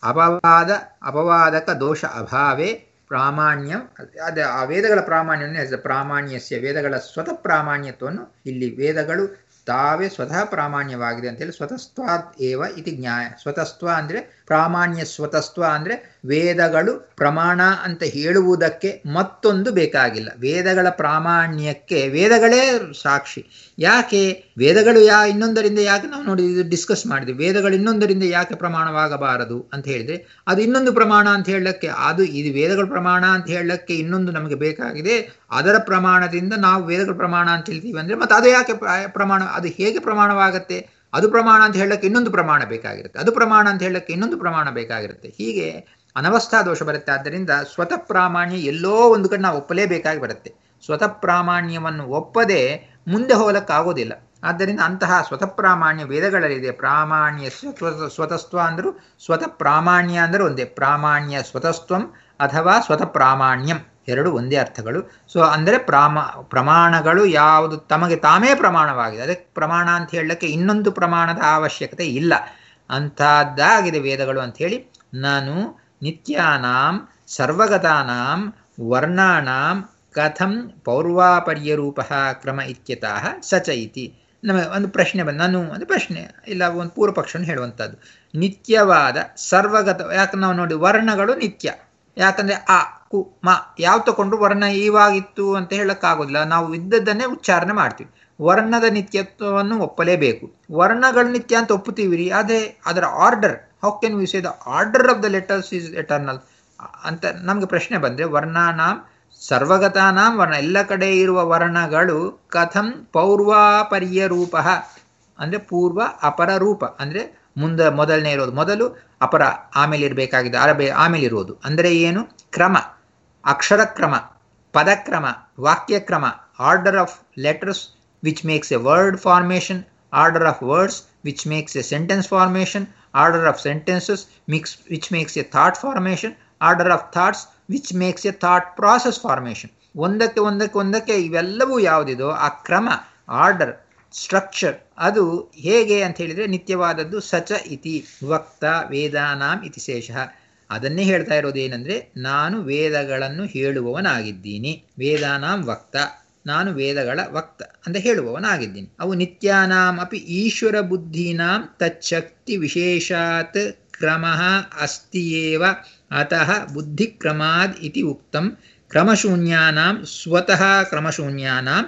ಅಪವಾದಕ ದೋಷ ಅಭಾವೇ ಪ್ರಾಮಾಣ್ಯಂ. ಅದೇ ಆ ವೇದಗಳ ಪ್ರಾಮಾಣ್ಯವನ್ನು ಹೇಳಿದ ಪ್ರಾಮಾಣ್ಯಸ್ಯ, ವೇದಗಳ ಸ್ವತಃ ಪ್ರಾಮಾಣ್ಯತ್ವವನ್ನು ಇಲ್ಲಿ ವೇದಗಳು ತಾವೇ ಸ್ವತಃ ಪ್ರಾಮಾಣ್ಯವಾಗಿದೆ ಅಂತೇಳಿ ಸ್ವತಸ್ತ್ವಾದ್ ಏವ ಇತಿ ಜ್ಞಾಯ. ಸ್ವತಸ್ತ್ವ ಅಂದರೆ ಪ್ರಾಮಾಣ್ಯ, ಸ್ವತಸ್ತ್ವ ಅಂದರೆ ವೇದಗಳು ಪ್ರಮಾಣ ಅಂತ ಹೇಳುವುದಕ್ಕೆ ಮತ್ತೊಂದು ಬೇಕಾಗಿಲ್ಲ. ವೇದಗಳ ಪ್ರಾಮಾಣ್ಯಕ್ಕೆ ವೇದಗಳೇ ಸಾಕ್ಷಿ. ಯಾಕೆ ವೇದಗಳು ಇನ್ನೊಂದರಿಂದ ಯಾಕೆ ನಾವು ನೋಡಿ ಇದು ಡಿಸ್ಕಸ್ ಮಾಡಿದ್ವಿ, ವೇದಗಳು ಇನ್ನೊಂದರಿಂದ ಯಾಕೆ ಪ್ರಮಾಣವಾಗಬಾರದು ಅಂತ ಹೇಳಿದರೆ ಅದು ಇನ್ನೊಂದು ಪ್ರಮಾಣ ಅಂತ ಹೇಳಕ್ಕೆ, ಅದು ಇದು ವೇದಗಳ ಪ್ರಮಾಣ ಅಂತ ಹೇಳಕ್ಕೆ ಇನ್ನೊಂದು ನಮಗೆ ಬೇಕಾಗಿದೆ. ಅದರ ಪ್ರಮಾಣದಿಂದ ನಾವು ವೇದಗಳ ಪ್ರಮಾಣ ಅಂತ ಹೇಳ್ತೀವಿ ಅಂದರೆ ಮತ್ತೆ ಅದು ಯಾಕೆ ಪ್ರಮಾಣ, ಅದು ಹೇಗೆ ಪ್ರಮಾಣವಾಗತ್ತೆ? ಅದು ಪ್ರಮಾಣ ಅಂತ ಹೇಳಕ್ಕೆ ಇನ್ನೊಂದು ಪ್ರಮಾಣ ಬೇಕಾಗಿರುತ್ತೆ, ಅದು ಪ್ರಮಾಣ ಅಂತ ಹೇಳಕ್ಕೆ ಇನ್ನೊಂದು ಪ್ರಮಾಣ ಬೇಕಾಗಿರುತ್ತೆ. ಹೀಗೆ ಅನವಸ್ಥಾ ದೋಷ ಬರುತ್ತೆ. ಆದ್ದರಿಂದ ಸ್ವತಃ ಪ್ರಾಮಾಣ್ಯ ಎಲ್ಲೋ ಒಂದು ಕಡೆ ನಾವು ಒಪ್ಪಲೇಬೇಕಾಗಿ ಬರುತ್ತೆ. ಸ್ವತಃ ಪ್ರಾಮಾಣ್ಯವನ್ನು ಒಪ್ಪದೆ ಮುಂದೆ ಹೋಗಲಿಕ್ಕಾಗೋದಿಲ್ಲ. ಆದ್ದರಿಂದ ಅಂತಹ ಸ್ವತಃ ಪ್ರಾಮಾಣ್ಯ ವೇದಗಳಲ್ಲಿದೆ. ಪ್ರಾಮಾಣ್ಯ ಸ್ವತಸ್ತ್ವ ಅಂದರೂ ಸ್ವತಃ ಪ್ರಾಮಾಣ್ಯ ಅಂದರೆ ಒಂದೇ, ಪ್ರಾಮಾಣ್ಯ ಸ್ವತಸ್ತ್ವಂ ಅಥವಾ ಸ್ವತಃ ಪ್ರಾಮಾಣ್ಯಂ ಎರಡು ಒಂದೇ ಅರ್ಥಗಳು. ಸೊ ಅಂದರೆ ಪ್ರಮಾಣಗಳು ಯಾವುದು ತಮಗೆ ತಾಮೇ ಪ್ರಮಾಣವಾಗಿದೆ, ಅದಕ್ಕೆ ಪ್ರಮಾಣ ಅಂತ ಹೇಳಕ್ಕೆ ಇನ್ನೊಂದು ಪ್ರಮಾಣದ ಅವಶ್ಯಕತೆ ಇಲ್ಲ, ಅಂಥದ್ದಾಗಿದೆ ವೇದಗಳು ಅಂಥೇಳಿ. ನಾನು ನಿತ್ಯಾನಾಂ ಸರ್ವಗತಾನಾಂ ವರ್ಣಾನಾಂ ಕಥಂ ಪೌರ್ವಾಪರ್ಯರೂಪ ಕ್ರಮ ಇತ್ಯತಃ ಸಚ ಇತಿ. ನಮಗೆ ಒಂದು ಪ್ರಶ್ನೆ ಬಂದು, ನಾನು ಒಂದು ಪ್ರಶ್ನೆ ಇಲ್ಲ ಒಂದು ಪೂರ್ವ ಪಕ್ಷವನ್ನು ಹೇಳುವಂಥದ್ದು. ನಿತ್ಯವಾದ ಸರ್ವಗತ, ಯಾಕೆ ನಾವು ನೋಡಿ ವರ್ಣಗಳು ನಿತ್ಯ, ಯಾಕಂದರೆ ಅ ಕು ಮ ಯಾವ ತಗೊಂಡು ವರ್ಣ ಇವಾಗಿತ್ತು ಅಂತ ಹೇಳಕ್ಕಾಗೋದಿಲ್ಲ, ನಾವು ಇದ್ದದ್ದನ್ನೇ ಉಚ್ಚಾರಣೆ ಮಾಡ್ತೀವಿ. ವರ್ಣದ ನಿತ್ಯತ್ವವನ್ನು ಒಪ್ಪಲೇಬೇಕು. ವರ್ಣಗಳು ನಿತ್ಯ ಅಂತ ಒಪ್ಪುತ್ತೀವಿ, ಅದೇ ಅದರ order, how can we say the order of the letters is eternal ಅಂತ ನಮಗೆ ಪ್ರಶ್ನೆ ಬಂದರೆ, ವರ್ಣಾನಾಂ ಸರ್ವಗತಾನಾಂ ವರ್ಣ, ಎಲ್ಲ ಕಡೆ ಇರುವ ವರ್ಣಗಳು ಕಥಂ ಪೌರ್ವಾಪರ್ಯ ರೂಪ ಅಂದರೆ ಪೂರ್ವ ಅಪರ ರೂಪ ಅಂದರೆ ಮೊದಲನೇ ಇರೋದು ಮೊದಲು, ಅಪರ ಆಮೇಲೆ ಇರಬೇಕಾಗಿದೆ, ಆಮೇಲೆ ಇರೋದು ಅಂದರೆ ಏನು? ಕ್ರಮ, ಅಕ್ಷರ ಕ್ರಮ, ಪದಕ್ರಮ, ವಾಕ್ಯಕ್ರಮ, order of letters which makes a word formation, order of words which makes a sentence formation, order of sentences which makes a thought formation, order of thoughts which makes a thought process formation. ಒಂದಕ್ಕೆ ಇವೆಲ್ಲವೂ ಯಾವುದಿದೋ ಆ ಕ್ರಮ, order, structure ಅದು ಹೇಗೆ ಅಂತ ಹೇಳಿದರೆ ನಿತ್ಯವಾದದ್ದು. ಸಚ ಇತಿ ವಕ್ತ ವೇದಾನಾಂ ಇತಿ ಶೇಷಃ. ಅದನ್ನೇ ಹೇಳ್ತಾ ಇರೋದು ಏನಂದರೆ, ನಾನು ವೇದಗಳನ್ನು ಹೇಳುವವನಾಗಿದ್ದೀನಿ. ವೇದಾನಾಂ ವಕ್ತ, ನಾನು ವೇದಗಳ ವಕ್ತ ಅಂತ ಹೇಳುವವನಾಗಿದ್ದೀನಿ. ಅವು ನಿತ್ಯಾನಾಂ ಅಪಿ ಈಶ್ವರ ಬುದ್ಧೀನಾಂ ತಚ್ಛಕ್ತಿ ವಿಶೇಷಾತ್ ಕ್ರಮಃ ಅಸ್ತಿಯೇವ ಅತಃ ಬುದ್ಧಿಕ್ರಮಾದ್ ಇತಿ ಉಕ್ತಂ. ಕ್ರಮಶೂನ್ಯಾನಾಂ ಸ್ವತಃ ಕ್ರಮಶೂನ್ಯಾನಾಂ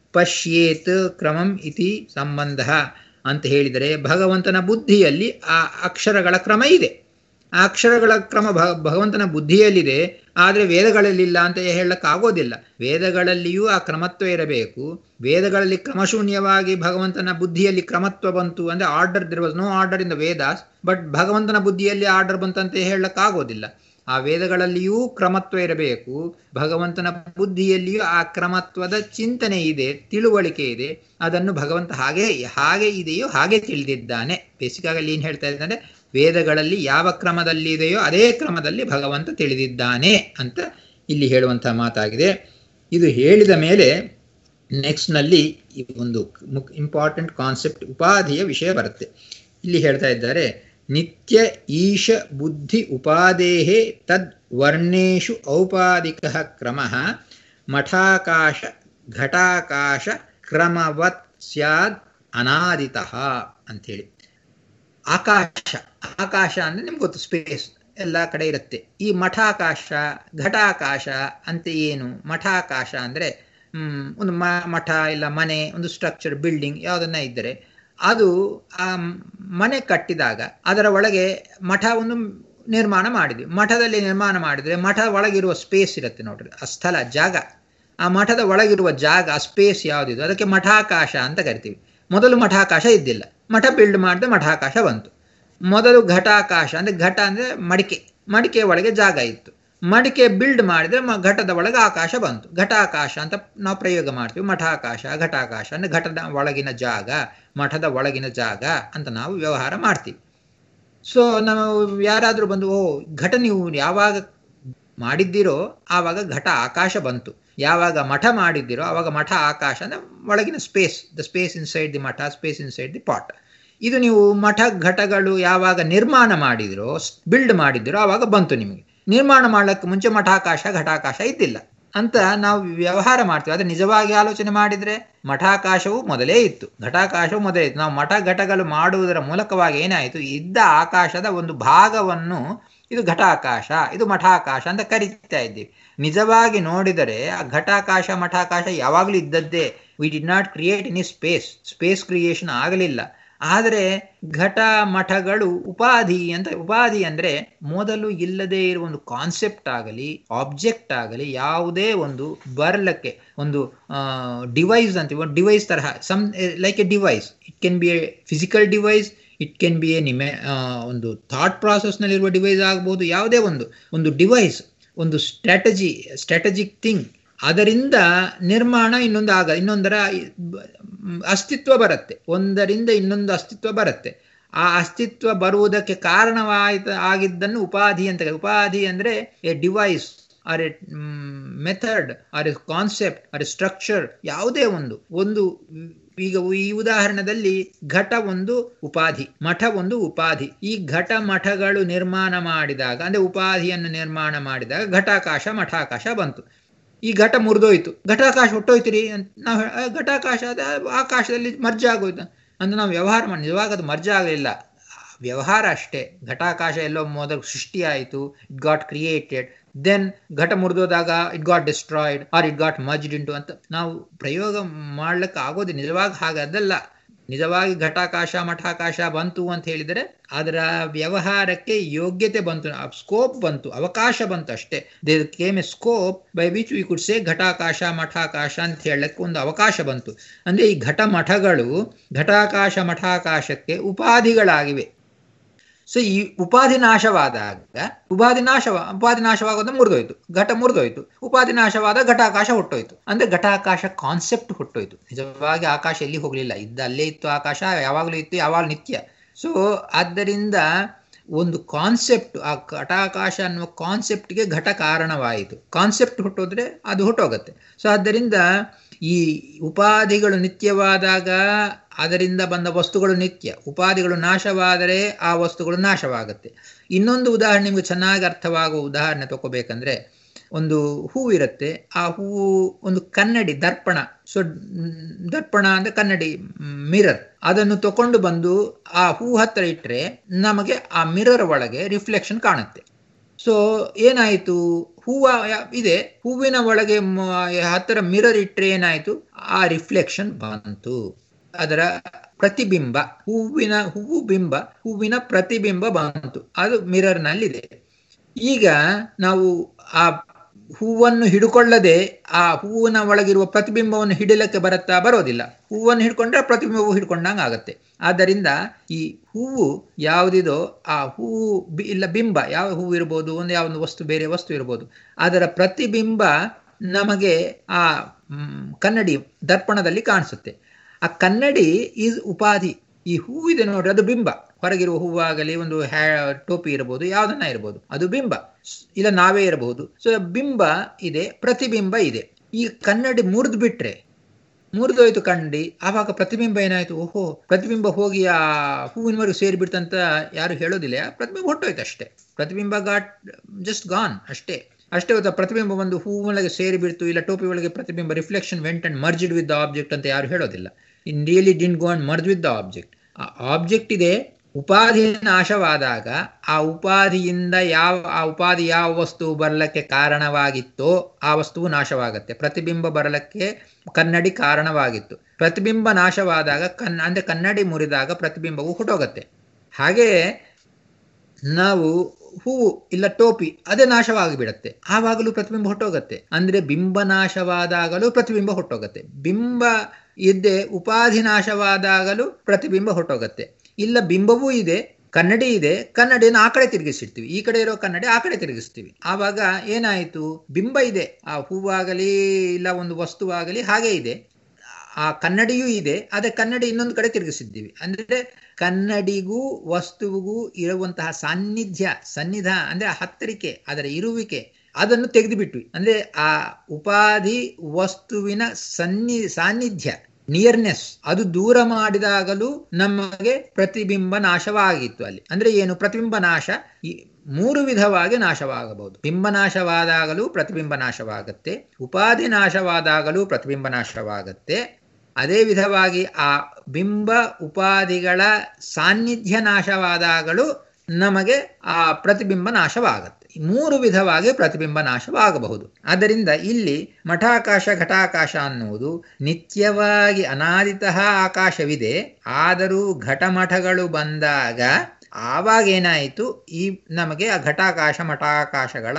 ಪಶ್ಯೇತ್ ಕ್ರಮಂ ಇತಿ ಸಂಬಂಧ ಅಂತ ಹೇಳಿದರೆ, ಭಗವಂತನ ಬುದ್ಧಿಯಲ್ಲಿ ಆ ಅಕ್ಷರಗಳ ಕ್ರಮ ಇದೆ. ಆ ಅಕ್ಷರಗಳ ಕ್ರಮ ಭಗವಂತನ ಬುದ್ಧಿಯಲ್ಲಿದೆ, ಆದರೆ ವೇದಗಳಲ್ಲಿಲ್ಲ ಅಂತ ಹೇಳಕ್ಕಾಗೋದಿಲ್ಲ. ವೇದಗಳಲ್ಲಿಯೂ ಆ ಕ್ರಮತ್ವ ಇರಬೇಕು. ವೇದಗಳಲ್ಲಿ ಕ್ರಮಶೂನ್ಯವಾಗಿ ಭಗವಂತನ ಬುದ್ಧಿಯಲ್ಲಿ ಕ್ರಮತ್ವ ಬಂತು ಅಂದರೆ order, there was no order in the Vedas, but ಭಗವಂತನ ಬುದ್ಧಿಯಲ್ಲಿ ಆರ್ಡರ್ ಬಂತಂತೆ ಹೇಳಕ್ಕಾಗೋದಿಲ್ಲ. ಆ ವೇದಗಳಲ್ಲಿಯೂ ಕ್ರಮತ್ವ ಇರಬೇಕು, ಭಗವಂತನ ಬುದ್ಧಿಯಲ್ಲಿಯೂ ಆ ಕ್ರಮತ್ವದ ಚಿಂತನೆ ಇದೆ, ತಿಳುವಳಿಕೆ ಇದೆ. ಅದನ್ನು ಭಗವಂತ ಹಾಗೆ ಇದೆಯೋ ಹಾಗೆ ತಿಳಿದಿದ್ದಾನೆ. ಬೇಸಿಕಾಗಿ ಅಲ್ಲಿ ಏನು ಹೇಳ್ತಾ ಇದ್ದಾನೆ, ವೇದಗಳಲ್ಲಿ ಯಾವ ಕ್ರಮದಲ್ಲಿ ಇದೆಯೋ ಅದೇ ಕ್ರಮದಲ್ಲಿ ಭಗವಂತ ತಿಳಿದಿದ್ದಾನೆ ಅಂತ ಇಲ್ಲಿ ಹೇಳುವಂತಹ ಮಾತಾಗಿದೆ. ಇದು ಹೇಳಿದ ಮೇಲೆ ನೆಕ್ಸ್ಟ್ನಲ್ಲಿ ಒಂದು ಇಂಪಾರ್ಟೆಂಟ್ ಕಾನ್ಸೆಪ್ಟ್, ಉಪಾಧಿಯ ವಿಷಯ ಬರುತ್ತೆ. ಇಲ್ಲಿ ಹೇಳ್ತಾ ಇದ್ದಾರೆ, ನಿತ್ಯ ಈಶ ಬುದ್ಧಿ ಉಪಾದೇಹೇ ತದ್ ವರ್ಣೇಶು ಔಪಾದಿಕಃ ಕ್ರಮಃ ಮಠಾಕಾಶ ಘಟಾಕಾಶ ಕ್ರಮವತ್ ಸ್ಯಾದ್ ಅನಾದಿತಃ ಅಂಥೇಳಿ. ಆಕಾಶ ಅಂದರೆ ನಿಮ್ಗೆ ಗೊತ್ತು, ಸ್ಪೇಸ್ ಎಲ್ಲ ಕಡೆ ಇರುತ್ತೆ. ಈ ಮಠಾಕಾಶ ಘಟಾಕಾಶ ಅಂತ ಏನು? ಮಠಾಕಾಶ ಅಂದರೆ ಒಂದು ಮಠ ಇಲ್ಲ ಮನೆ, ಒಂದು ಸ್ಟ್ರಕ್ಚರ್, ಬಿಲ್ಡಿಂಗ್ ಯಾವುದನ್ನ ಇದ್ದರೆ ಅದು ಆ ಮನೆ ಕಟ್ಟಿದಾಗ ಅದರ ಒಳಗೆ ಮಠವನ್ನು ನಿರ್ಮಾಣ ಮಾಡಿದ್ವಿ. ಮಠದಲ್ಲಿ ನಿರ್ಮಾಣ ಮಾಡಿದರೆ ಮಠದ ಒಳಗಿರುವ ಸ್ಪೇಸ್ ಇರುತ್ತೆ ನೋಡ್ರಿ, ಆ ಸ್ಥಳ ಜಾಗ, ಆ ಮಠದ ಒಳಗಿರುವ ಜಾಗ ಆ ಸ್ಪೇಸ್ ಯಾವುದಿದೆ ಅದಕ್ಕೆ ಮಠಾಕಾಶ ಅಂತ ಕರಿತೀವಿ. ಮೊದಲು ಮಠಾಕಾಶ ಇದ್ದಿಲ್ಲ, ಮಠ ಬಿಲ್ಡ್ ಮಾಡಿದ್ರೆ ಮಠಾಕಾಶ ಬಂತು. ಮೊದಲು ಘಟಾಕಾಶ ಅಂದರೆ ಘಟ ಅಂದರೆ ಮಡಿಕೆ, ಮಡಿಕೆ ಒಳಗೆ ಜಾಗ ಇತ್ತು. ಮಡಿಕೆ ಬಿಲ್ಡ್ ಮಾಡಿದ್ರೆ ಘಟದ ಒಳಗೆ ಆಕಾಶ ಬಂತು, ಘಟಾಕಾಶ ಅಂತ ನಾವು ಪ್ರಯೋಗ ಮಾಡ್ತೀವಿ. ಮಠಾಕಾಶ ಘಟಾಕಾಶ ಅಂದರೆ ಘಟದ ಒಳಗಿನ ಜಾಗ, ಮಠದ ಒಳಗಿನ ಜಾಗ ಅಂತ ನಾವು ವ್ಯವಹಾರ ಮಾಡ್ತೀವಿ. ಸೊ ನಾವು ಯಾರಾದರೂ ಬಂದು ಘಟ ನೀವು ಯಾವಾಗ ಮಾಡಿದ್ದೀರೋ ಆವಾಗ ಘಟ ಆಕಾಶ ಬಂತು, ಯಾವಾಗ ಮಠ ಮಾಡಿದ್ದೀರೋ ಆವಾಗ ಮಠ ಆಕಾಶ ಅಂದರೆ ಒಳಗಿನ space, the space inside the ಮಠ, ಸ್ಪೇಸ್ ಇನ್ಸೈಡ್ ದಿ ಪಾಟ್. ಇದು ನೀವು ಮಠ ಘಟಗಳು ಯಾವಾಗ ನಿರ್ಮಾಣ ಮಾಡಿದಿರೋ, ಬಿಲ್ಡ್ ಮಾಡಿದಿರೋ ಆವಾಗ ಬಂತು ನಿಮಗೆ. ನಿರ್ಮಾಣ ಮಾಡಲಿಕ್ಕೆ ಮುಂಚೆ ಮಠಾಕಾಶ ಘಟಾಕಾಶ ಇದ್ದಿಲ್ಲ ಅಂತ ನಾವು ವ್ಯವಹಾರ ಮಾಡ್ತೀವಿ. ಆದರೆ ನಿಜವಾಗಿ ಆಲೋಚನೆ ಮಾಡಿದರೆ ಮಠಾಕಾಶವು ಮೊದಲೇ ಇತ್ತು, ಘಟಾಕಾಶವು ಮೊದಲೇ ಇತ್ತು. ನಾವು ಮಠ ಘಟಗಳು ಮಾಡುವುದರ ಮೂಲಕವಾಗಿ ಏನಾಯಿತು, ಇದ್ದ ಆಕಾಶದ ಒಂದು ಭಾಗವನ್ನು ಇದು ಘಟಾಕಾಶ, ಇದು ಮಠಾಕಾಶ ಅಂತ ಕರೀತಾ ಇದ್ದೀವಿ. ನಿಜವಾಗಿ ನೋಡಿದರೆ ಆ ಘಟಾಕಾಶ ಮಠಾಕಾಶ ಯಾವಾಗಲೂ ಇದ್ದದ್ದೇ. We did not create any space creation ಆಗಲಿಲ್ಲ. ಆದರೆ ಘಟ ಮಠಗಳು ಉಪಾಧಿ ಅಂತ, ಉಪಾಧಿ ಅಂದರೆ ಮೊದಲು ಇಲ್ಲದೇ ಇರುವ ಒಂದು ಕಾನ್ಸೆಪ್ಟ್ ಆಗಲಿ ಆಬ್ಜೆಕ್ಟ್ ಆಗಲಿ ಯಾವುದೇ ಒಂದು ಬರಲಕ್ಕೆ ಒಂದು ಡಿವೈಸ್ ಅಂತೀವಿ, ಒಂದು ಡಿವೈಸ್ ತರಹ, some like a device. It can be a physical device, it can be a ಒಂದು ಥಾಟ್ ಪ್ರಾಸೆಸ್ನಲ್ಲಿರುವ ಡಿವೈಸ್ ಆಗ್ಬೋದು. ಯಾವುದೇ ಒಂದು ಡಿವೈಸ್, ಒಂದು ಸ್ಟ್ರಾಟಜಿಕ್ ಥಿಂಗ್, ಅದರಿಂದ ನಿರ್ಮಾಣ ಇನ್ನೊಂದರ ಅಸ್ತಿತ್ವ ಬರುತ್ತೆ, ಒಂದರಿಂದ ಇನ್ನೊಂದು ಅಸ್ತಿತ್ವ ಬರುತ್ತೆ. ಆ ಅಸ್ತಿತ್ವ ಬರುವುದಕ್ಕೆ ಆಗಿದ್ದನ್ನು ಉಪಾಧಿ ಅಂತ. ಉಪಾಧಿ ಅಂದರೆ a device or a method or a concept or a structure, ಯಾವುದೇ ಒಂದು ಈಗ ಈ ಉದಾಹರಣೆಯಲ್ಲಿ ಘಟ ಒಂದು ಉಪಾಧಿ, ಮಠ ಒಂದು ಉಪಾಧಿ. ಈ ಘಟ ಮಠಗಳು ನಿರ್ಮಾಣ ಮಾಡಿದಾಗ ಅಂದರೆ ಉಪಾಧಿಯನ್ನು ನಿರ್ಮಾಣ ಮಾಡಿದಾಗ ಘಟಾಕಾಶ ಮಠಾಕಾಶ ಬಂತು. ಈ ಘಟ ಮುರಿದೋಯ್ತು, ಘಟಾಕಾಶ ಹುಟ್ಟೋಯ್ತಿರಿ ಅಂತ ನಾವು ಘಟಾಕಾಶ ಆಕಾಶದಲ್ಲಿ ಮರ್ಜ್ ಆಗೋಯ್ತು ಅಂತ ನಾವು ವ್ಯವಹಾರ ಮಾಡಿ. ನಿಜವಾಗ ಅದು ಮರ್ಜ್ ಆಗಲಿಲ್ಲ, ವ್ಯವಹಾರ ಅಷ್ಟೇ. ಘಟಾಕಾಶ ಎಲ್ಲೋ ಮೊದಲು ಸೃಷ್ಟಿ ಆಯಿತು, ಇಟ್ ಗಾಟ್ ಕ್ರಿಯೇಟೆಡ್, ದೆನ್ ಘಟ ಮುರಿದೋದಾಗ it got destroyed or it got merged into ಅಂತ ನಾವು ಪ್ರಯೋಗ ಮಾಡ್ಲಿಕ್ಕೆ ಆಗೋದು. ನಿಜವಾಗಿ ಹಾಗದಲ್ಲ. ನಿಜವಾಗಿ ಘಟಾಕಾಶ ಮಠಾಕಾಶ ಬಂತು ಅಂತ ಹೇಳಿದರೆ ಅದರ ವ್ಯವಹಾರಕ್ಕೆ ಯೋಗ್ಯತೆ ಬಂತು, ಸ್ಕೋಪ್ ಬಂತು, ಅವಕಾಶ ಬಂತು ಅಷ್ಟೇ. There came a scope by which we could say ಘಟಾಕಾಶ ಮಠಾಕಾಶ ಅಂತ ಹೇಳಕ್ಕೆ ಒಂದು ಅವಕಾಶ ಬಂತು. ಅಂದರೆ ಈ ಘಟ ಮಠಗಳು ಘಟಾಕಾಶ ಮಠಾಕಾಶಕ್ಕೆ ಉಪಾಧಿಗಳಾಗಿವೆ. ಸೊ ಈ ಉಪಾಧಿ ನಾಶವಾಗೋದು ಮುರಿದೋಯ್ತು, ಘಟ ಮುರಿದೋಯ್ತು, ಉಪಾಧಿ ನಾಶವಾದ ಘಟಾಕಾಶ ಹುಟ್ಟೋಯ್ತು. ಅಂದ್ರೆ ಘಟಾಕಾಶ ಕಾನ್ಸೆಪ್ಟ್ ಹುಟ್ಟೋಯ್ತು. ನಿಜವಾಗಿ ಆಕಾಶ ಎಲ್ಲಿ ಹೋಗ್ಲಿಲ್ಲ, ಅಲ್ಲೇ ಇತ್ತು ಆಕಾಶ, ಯಾವಾಗಲೂ ಇತ್ತು, ಯಾವಾಗಲೂ ನಿತ್ಯ. ಸೊ ಆದ್ದರಿಂದ ಒಂದು ಕಾನ್ಸೆಪ್ಟ್, ಆ ಘಟಾಕಾಶ ಅನ್ನುವ ಕಾನ್ಸೆಪ್ಟ್ಗೆ ಘಟ ಕಾರಣವಾಯಿತು. ಕಾನ್ಸೆಪ್ಟ್ ಹುಟ್ಟೋದ್ರೆ ಅದು ಹುಟ್ಟೋಗತ್ತೆ. ಸೊ ಆದ್ದರಿಂದ ಈ ಉಪಾಧಿಗಳು ನಿತ್ಯವಾದಾಗ ಅದರಿಂದ ಬಂದ ವಸ್ತುಗಳು ನಿತ್ಯ, ಉಪಾಧಿಗಳು ನಾಶವಾದರೆ ಆ ವಸ್ತುಗಳು ನಾಶವಾಗುತ್ತೆ. ಇನ್ನೊಂದು ಉದಾಹರಣೆ ನಿಮಗೆ ಚೆನ್ನಾಗಿ ಅರ್ಥವಾಗುವ ಉದಾಹರಣೆ ತಗೋಬೇಕಂದ್ರೆ, ಒಂದು ಹೂವು ಇರುತ್ತೆ, ಆ ಹೂವು ಒಂದು ಕನ್ನಡಿ, ದರ್ಪಣ. ಸೊ ದರ್ಪಣ ಅಂದ್ರೆ ಕನ್ನಡಿ, ಮಿರರ್. ಅದನ್ನು ತಕೊಂಡು ಬಂದು ಆ ಹೂವು ಹತ್ತಿರ ಇಟ್ಟರೆ ನಮಗೆ ಆ ಮಿರರ್ ಒಳಗೆ ರಿಫ್ಲೆಕ್ಷನ್ ಕಾಣುತ್ತೆ. ಸೊ ಏನಾಯಿತು, ಹೂವು ಇದೆ, ಹೂವಿನ ಒಳಗೆ ಹತ್ತಿರ ಮಿರರ್ ಇಟ್ಟರೆ ಏನಾಯಿತು, ಆ ರಿಫ್ಲೆಕ್ಷನ್ ಬಂತು, ಅದರ ಪ್ರತಿಬಿಂಬ, ಹೂವಿನ ಪ್ರತಿಬಿಂಬ ಬಂತು, ಅದು ಮಿರರ್ನಲ್ಲಿದೆ. ಈಗ ನಾವು ಆ ಹೂವನ್ನು ಹಿಡ್ಕೊಳ್ಳದೆ ಆ ಹೂವಿನ ಒಳಗಿರುವ ಪ್ರತಿಬಿಂಬವನ್ನು ಹಿಡಿಲಕ್ಕೆ ಬರೋದಿಲ್ಲ. ಹೂವನ್ನು ಹಿಡ್ಕೊಂಡ್ರೆ ಪ್ರತಿಬಿಂಬವು ಹಿಡ್ಕೊಂಡಂಗೆ ಆಗುತ್ತೆ. ಆದ್ದರಿಂದ ಈ ಹೂವು ಯಾವುದಿದೋ ಆ ಹೂವು ಇಲ್ಲ ಬಿಂಬ, ಯಾವ ಹೂವು ಇರ್ಬೋದು, ಒಂದು ವಸ್ತು, ಬೇರೆ ವಸ್ತು ಇರ್ಬೋದು, ಅದರ ಪ್ರತಿಬಿಂಬ ನಮಗೆ ಆ ಕನ್ನಡಿ ದರ್ಪಣದಲ್ಲಿ ಕಾಣಿಸುತ್ತೆ. ಆ ಕನ್ನಡಿ ಈಸ್ ಉಪಾಧಿ. ಈ ಹೂವಿದೆ ನೋಡಿ, ಅದು ಬಿಂಬ. ಹೊರಗಿರುವ ಹೂವಾಗಲಿ, ಒಂದು ಟೋಪಿ ಇರಬಹುದು, ಯಾವುದನ್ನ ಇರಬಹುದು, ಅದು ಬಿಂಬ. ಇಲ್ಲ ನಾವೇ ಇರಬಹುದು. ಸೊ ಬಿಂಬ ಇದೆ, ಪ್ರತಿಬಿಂಬ ಇದೆ. ಈ ಕನ್ನಡಿ ಮುರಿದೋಯ್ತು ಕನ್ನಡಿ, ಆವಾಗ ಪ್ರತಿಬಿಂಬ ಏನಾಯ್ತು, ಓಹೋ ಪ್ರತಿಬಿಂಬ ಹೋಗಿ ಆ ಹೂವಿನವರೆಗೂ ಸೇರಿಬಿಡ್ತಂತ ಯಾರು ಹೇಳೋದಿಲ್ಲ. ಪ್ರತಿಬಿಂಬ ಹೊಟ್ಟೋಯ್ತು ಅಷ್ಟೇ. ಪ್ರತಿಬಿಂಬ ಗಾಟ್ ಜಸ್ಟ್ ಗಾನ್ ಅಷ್ಟೇ ಗೊತ್ತಾ. ಪ್ರತಿಬಿಂಬ ಒಂದು ಹೂವಿನೊಳಗೆ ಸೇರಿಬಿಡ್ತು, ಇಲ್ಲ ಟೋಪಿ ಒಳಗೆ ಪ್ರತಿಬಿಂಬ reflection went and merged with the object ಅಂತ ಯಾರು ಹೇಳೋದಿಲ್ಲ. In really didn't go and merge with the object. ಆ ಆಬ್ಜೆಕ್ಟ್ ಇದೆ, ಉಪಾಧಿ ನಾಶವಾದಾಗ ಆ ಉಪಾಧಿಯಿಂದ ಆ ಉಪಾಧಿ ಯಾವ ವಸ್ತು ಬರಲಿಕ್ಕೆ ಕಾರಣವಾಗಿತ್ತೋ ಆ ವಸ್ತುವು ನಾಶವಾಗತ್ತೆ. ಪ್ರತಿಬಿಂಬ ಬರಲಿಕ್ಕೆ ಕನ್ನಡಿ ಕಾರಣವಾಗಿತ್ತು. ಪ್ರತಿಬಿಂಬ ನಾಶವಾದಾಗ ಅಂದ್ರೆ ಕನ್ನಡಿ ಮುರಿದಾಗ ಪ್ರತಿಬಿಂಬವು ಹುಟ್ಟೋಗತ್ತೆ. ಹಾಗೆಯೇ ನಾವು ಹೂವು ಇಲ್ಲ ಟೋಪಿ ಅದೇ ನಾಶವಾಗಿ ಬಿಡತ್ತೆ, ಆವಾಗಲೂ ಪ್ರತಿಬಿಂಬ ಹೊಟ್ಟೋಗತ್ತೆ. ಅಂದ್ರೆ ಬಿಂಬ ನಾಶವಾದಾಗಲೂ ಪ್ರತಿಬಿಂಬ ಹೊಟ್ಟೋಗತ್ತೆ. ಬಿಂಬ ಇದ್ದೆ ಉಪಾಧಿ ನಾಶವಾದಾಗಲೂ ಪ್ರತಿಬಿಂಬ ಹೊಟ್ಟೋಗತ್ತೆ. ಇಲ್ಲ ಬಿಂಬವೂ ಇದೆ, ಕನ್ನಡಿ ಇದೆ, ಕನ್ನಡಿಯನ್ನು ಆ ಕಡೆ ತಿರುಗಿಸಿರ್ತೀವಿ, ಈ ಕಡೆ ಇರೋ ಕನ್ನಡಿ ಆ ಕಡೆ ತಿರುಗಿಸ್ತೀವಿ. ಆವಾಗ ಏನಾಯಿತು, ಬಿಂಬ ಇದೆ, ಆ ಹೂವಾಗಲಿ ಇಲ್ಲ ಒಂದು ವಸ್ತುವಾಗಲಿ ಹಾಗೆ ಇದೆ, ಆ ಕನ್ನಡಿಯೂ ಇದೆ, ಅದೇ ಕನ್ನಡಿ ಇನ್ನೊಂದು ಕಡೆ ತಿರುಗಿಸಿದ್ದೀವಿ. ಅಂದ್ರೆ ಕನ್ನಡಿಗೂ ವಸ್ತುವಿಗೂ ಇರುವಂತಹ ಸನ್ನಿಧ ಅಂದ್ರೆ ಹತ್ತರಿಕೆ, ಅದರ ಇರುವಿಕೆ ಅದನ್ನು ತೆಗೆದು ಬಿಟ್ವಿ. ಅಂದ್ರೆ ಆ ಉಪಾಧಿ ವಸ್ತುವಿನ ಸಾನ್ನಿಧ್ಯ, ನಿಯರ್ನೆಸ್ ಅದು ದೂರ ಮಾಡಿದಾಗಲೂ ನಮಗೆ ಪ್ರತಿಬಿಂಬ ನಾಶವಾಗಿತ್ತು ಅಲ್ಲಿ. ಅಂದ್ರೆ ಏನು, ಪ್ರತಿಬಿಂಬ ನಾಶ ಮೂರು ವಿಧವಾಗಿ ನಾಶವಾಗಬಹುದು. ಬಿಂಬ ನಾಶವಾದಾಗಲೂ ಪ್ರತಿಬಿಂಬ ನಾಶವಾಗತ್ತೆ, ಉಪಾಧಿ ನಾಶವಾದಾಗಲೂ ಪ್ರತಿಬಿಂಬ ನಾಶವಾಗತ್ತೆ, ಅದೇ ವಿಧವಾಗಿ ಆ ಬಿಂಬ ಉಪಾಧಿಗಳ ಸಾನ್ನಿಧ್ಯ ನಾಶವಾದಾಗಲೂ ನಮಗೆ ಆ ಪ್ರತಿಬಿಂಬ ನಾಶವಾಗತ್ತೆ. ಮೂರು ವಿಧವಾಗಿ ಪ್ರತಿಬಿಂಬ ನಾಶವಾಗಬಹುದು. ಆದ್ದರಿಂದ ಇಲ್ಲಿ ಮಠಾಕಾಶ ಘಟಾಕಾಶ ಅನ್ನುವುದು ನಿತ್ಯವಾಗಿ ಅನಾದಿತಃ ಆಕಾಶವಿದೆ, ಆದರೂ ಘಟಮಠಗಳು ಬಂದಾಗ ಆವಾಗ ಏನಾಯಿತು, ಈ ನಮಗೆ ಆ ಘಟಾಕಾಶ ಮಠಾಕಾಶಗಳ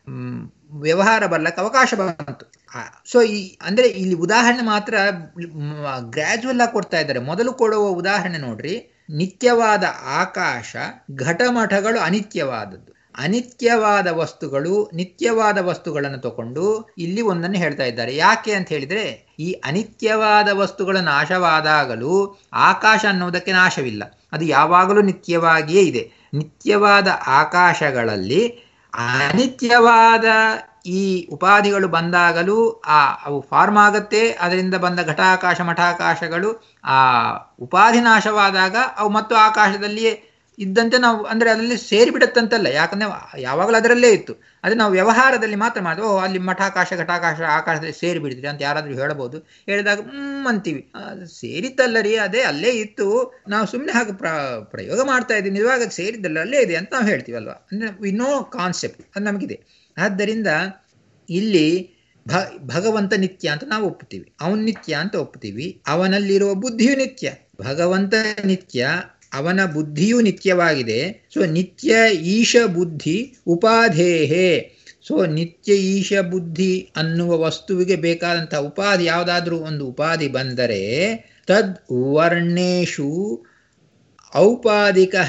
ವ್ಯವಹಾರ ಬರ್ಲಕ್ಕೆ ಅವಕಾಶ ಬಂತು. ಸೊ ಅಂದ್ರೆ ಇಲ್ಲಿ ಉದಾಹರಣೆ ಮಾತ್ರ ಗ್ರಾಜುವಲ್ ಆಗಿ ಕೊಡ್ತಾ ಇದ್ದಾರೆ. ಮೊದಲು ಕೊಡುವ ಉದಾಹರಣೆ ನೋಡ್ರಿ, ನಿತ್ಯವಾದ ಆಕಾಶ, ಘಟಮಠಗಳು ಅನಿತ್ಯವಾದದ್ದು. ಅನಿತ್ಯವಾದ ವಸ್ತುಗಳು ನಿತ್ಯವಾದ ವಸ್ತುಗಳನ್ನು ತಗೊಂಡು ಇಲ್ಲಿ ಒಂದನ್ನು ಹೇಳ್ತಾ ಇದ್ದಾರೆ. ಯಾಕೆ ಅಂತ ಹೇಳಿದ್ರೆ, ಈ ಅನಿತ್ಯವಾದ ವಸ್ತುಗಳ ನಾಶವಾದಾಗಲೂ ಆಕಾಶ ಅನ್ನೋದಕ್ಕೆ ನಾಶವಿಲ್ಲ, ಅದು ಯಾವಾಗಲೂ ನಿತ್ಯವಾಗಿಯೇ ಇದೆ. ನಿತ್ಯವಾದ ಆಕಾಶಗಳಲ್ಲಿ ಅನಿತ್ಯವಾದ ಈ ಉಪಾಧಿಗಳು ಬಂದಾಗಲೂ ಅವು ಫಾರ್ಮ್ ಆಗತ್ತೆ. ಅದರಿಂದ ಬಂದ ಘಟಾಕಾಶ ಮಠಾಕಾಶಗಳು ಆ ಉಪಾಧಿ ನಾಶವಾದಾಗ ಅವು ಮತ್ತು ಆಕಾಶದಲ್ಲಿಯೇ ಇದ್ದಂತೆ ನಾವು ಅಂದ್ರೆ ಅದರಲ್ಲಿ ಸೇರಿಬಿಡತ್ತಂತಲ್ಲ, ಯಾಕಂದ್ರೆ ಯಾವಾಗಲೂ ಅದರಲ್ಲೇ ಇತ್ತು. ಅದೇ ನಾವು ವ್ಯವಹಾರದಲ್ಲಿ ಮಾತ್ರ ಮಾಡಿದ್ವಿ, ಅಲ್ಲಿ ಮಠಾಕಾಶ ಘಟಾಕಾಶ ಆಕಾಶದಲ್ಲಿ ಸೇರಿ ಬಿಡ್ತೀರಿ ಅಂತ ಯಾರಾದ್ರೂ ಹೇಳಬಹುದು. ಹೇಳಿದಾಗ ಅಂತೀವಿ, ಸೇರಿತ್ತಲ್ಲ ರೀ, ಅದೇ ಅಲ್ಲೇ ಇತ್ತು, ನಾವು ಸುಮ್ಮನೆ ಹಾಗೆ ಪ್ರಯೋಗ ಮಾಡ್ತಾ ಇದ್ದೀವಿ, ನಿಜವಾಗ ಸೇರಿದ್ದಲ್ಲ ಅಲ್ಲೇ ಇದೆ ಅಂತ ನಾವು ಹೇಳ್ತೀವಲ್ವಾ. ಅಂದ್ರೆ ವಿ ನೋ ಕಾನ್ಸೆಪ್ಟ್, ಅದು ನಮಗಿದೆ. ಆದ್ದರಿಂದ ಇಲ್ಲಿ ಭಗವಂತ ನಿತ್ಯ ಅಂತ ನಾವು ಒಪ್ಪುತ್ತೀವಿ, ಅವನ್ ನಿತ್ಯ ಅಂತ ಒಪ್ಪುತ್ತೀವಿ. ಅವನಲ್ಲಿರುವ ಬುದ್ಧಿಯು ನಿತ್ಯ, ಭಗವಂತ ನಿತ್ಯ, ಅವನ ಬುದ್ಧಿಯೂ ನಿತ್ಯವಾಗಿದೆ. ಸೊ ನಿತ್ಯ ಈಶ ಬುದ್ಧಿ ಉಪಾಧೇಹೇ. ಸೊ ನಿತ್ಯ ಈಶ ಬುದ್ಧಿ ಅನ್ನುವ ವಸ್ತುವಿಗೆ ಬೇಕಾದಂತಹ ಉಪಾಧಿ, ಯಾವುದಾದ್ರೂ ಒಂದು ಉಪಾಧಿ ಬಂದರೆ ತದ್ ವರ್ಣೇಶು ಔಪಾಧಿಕ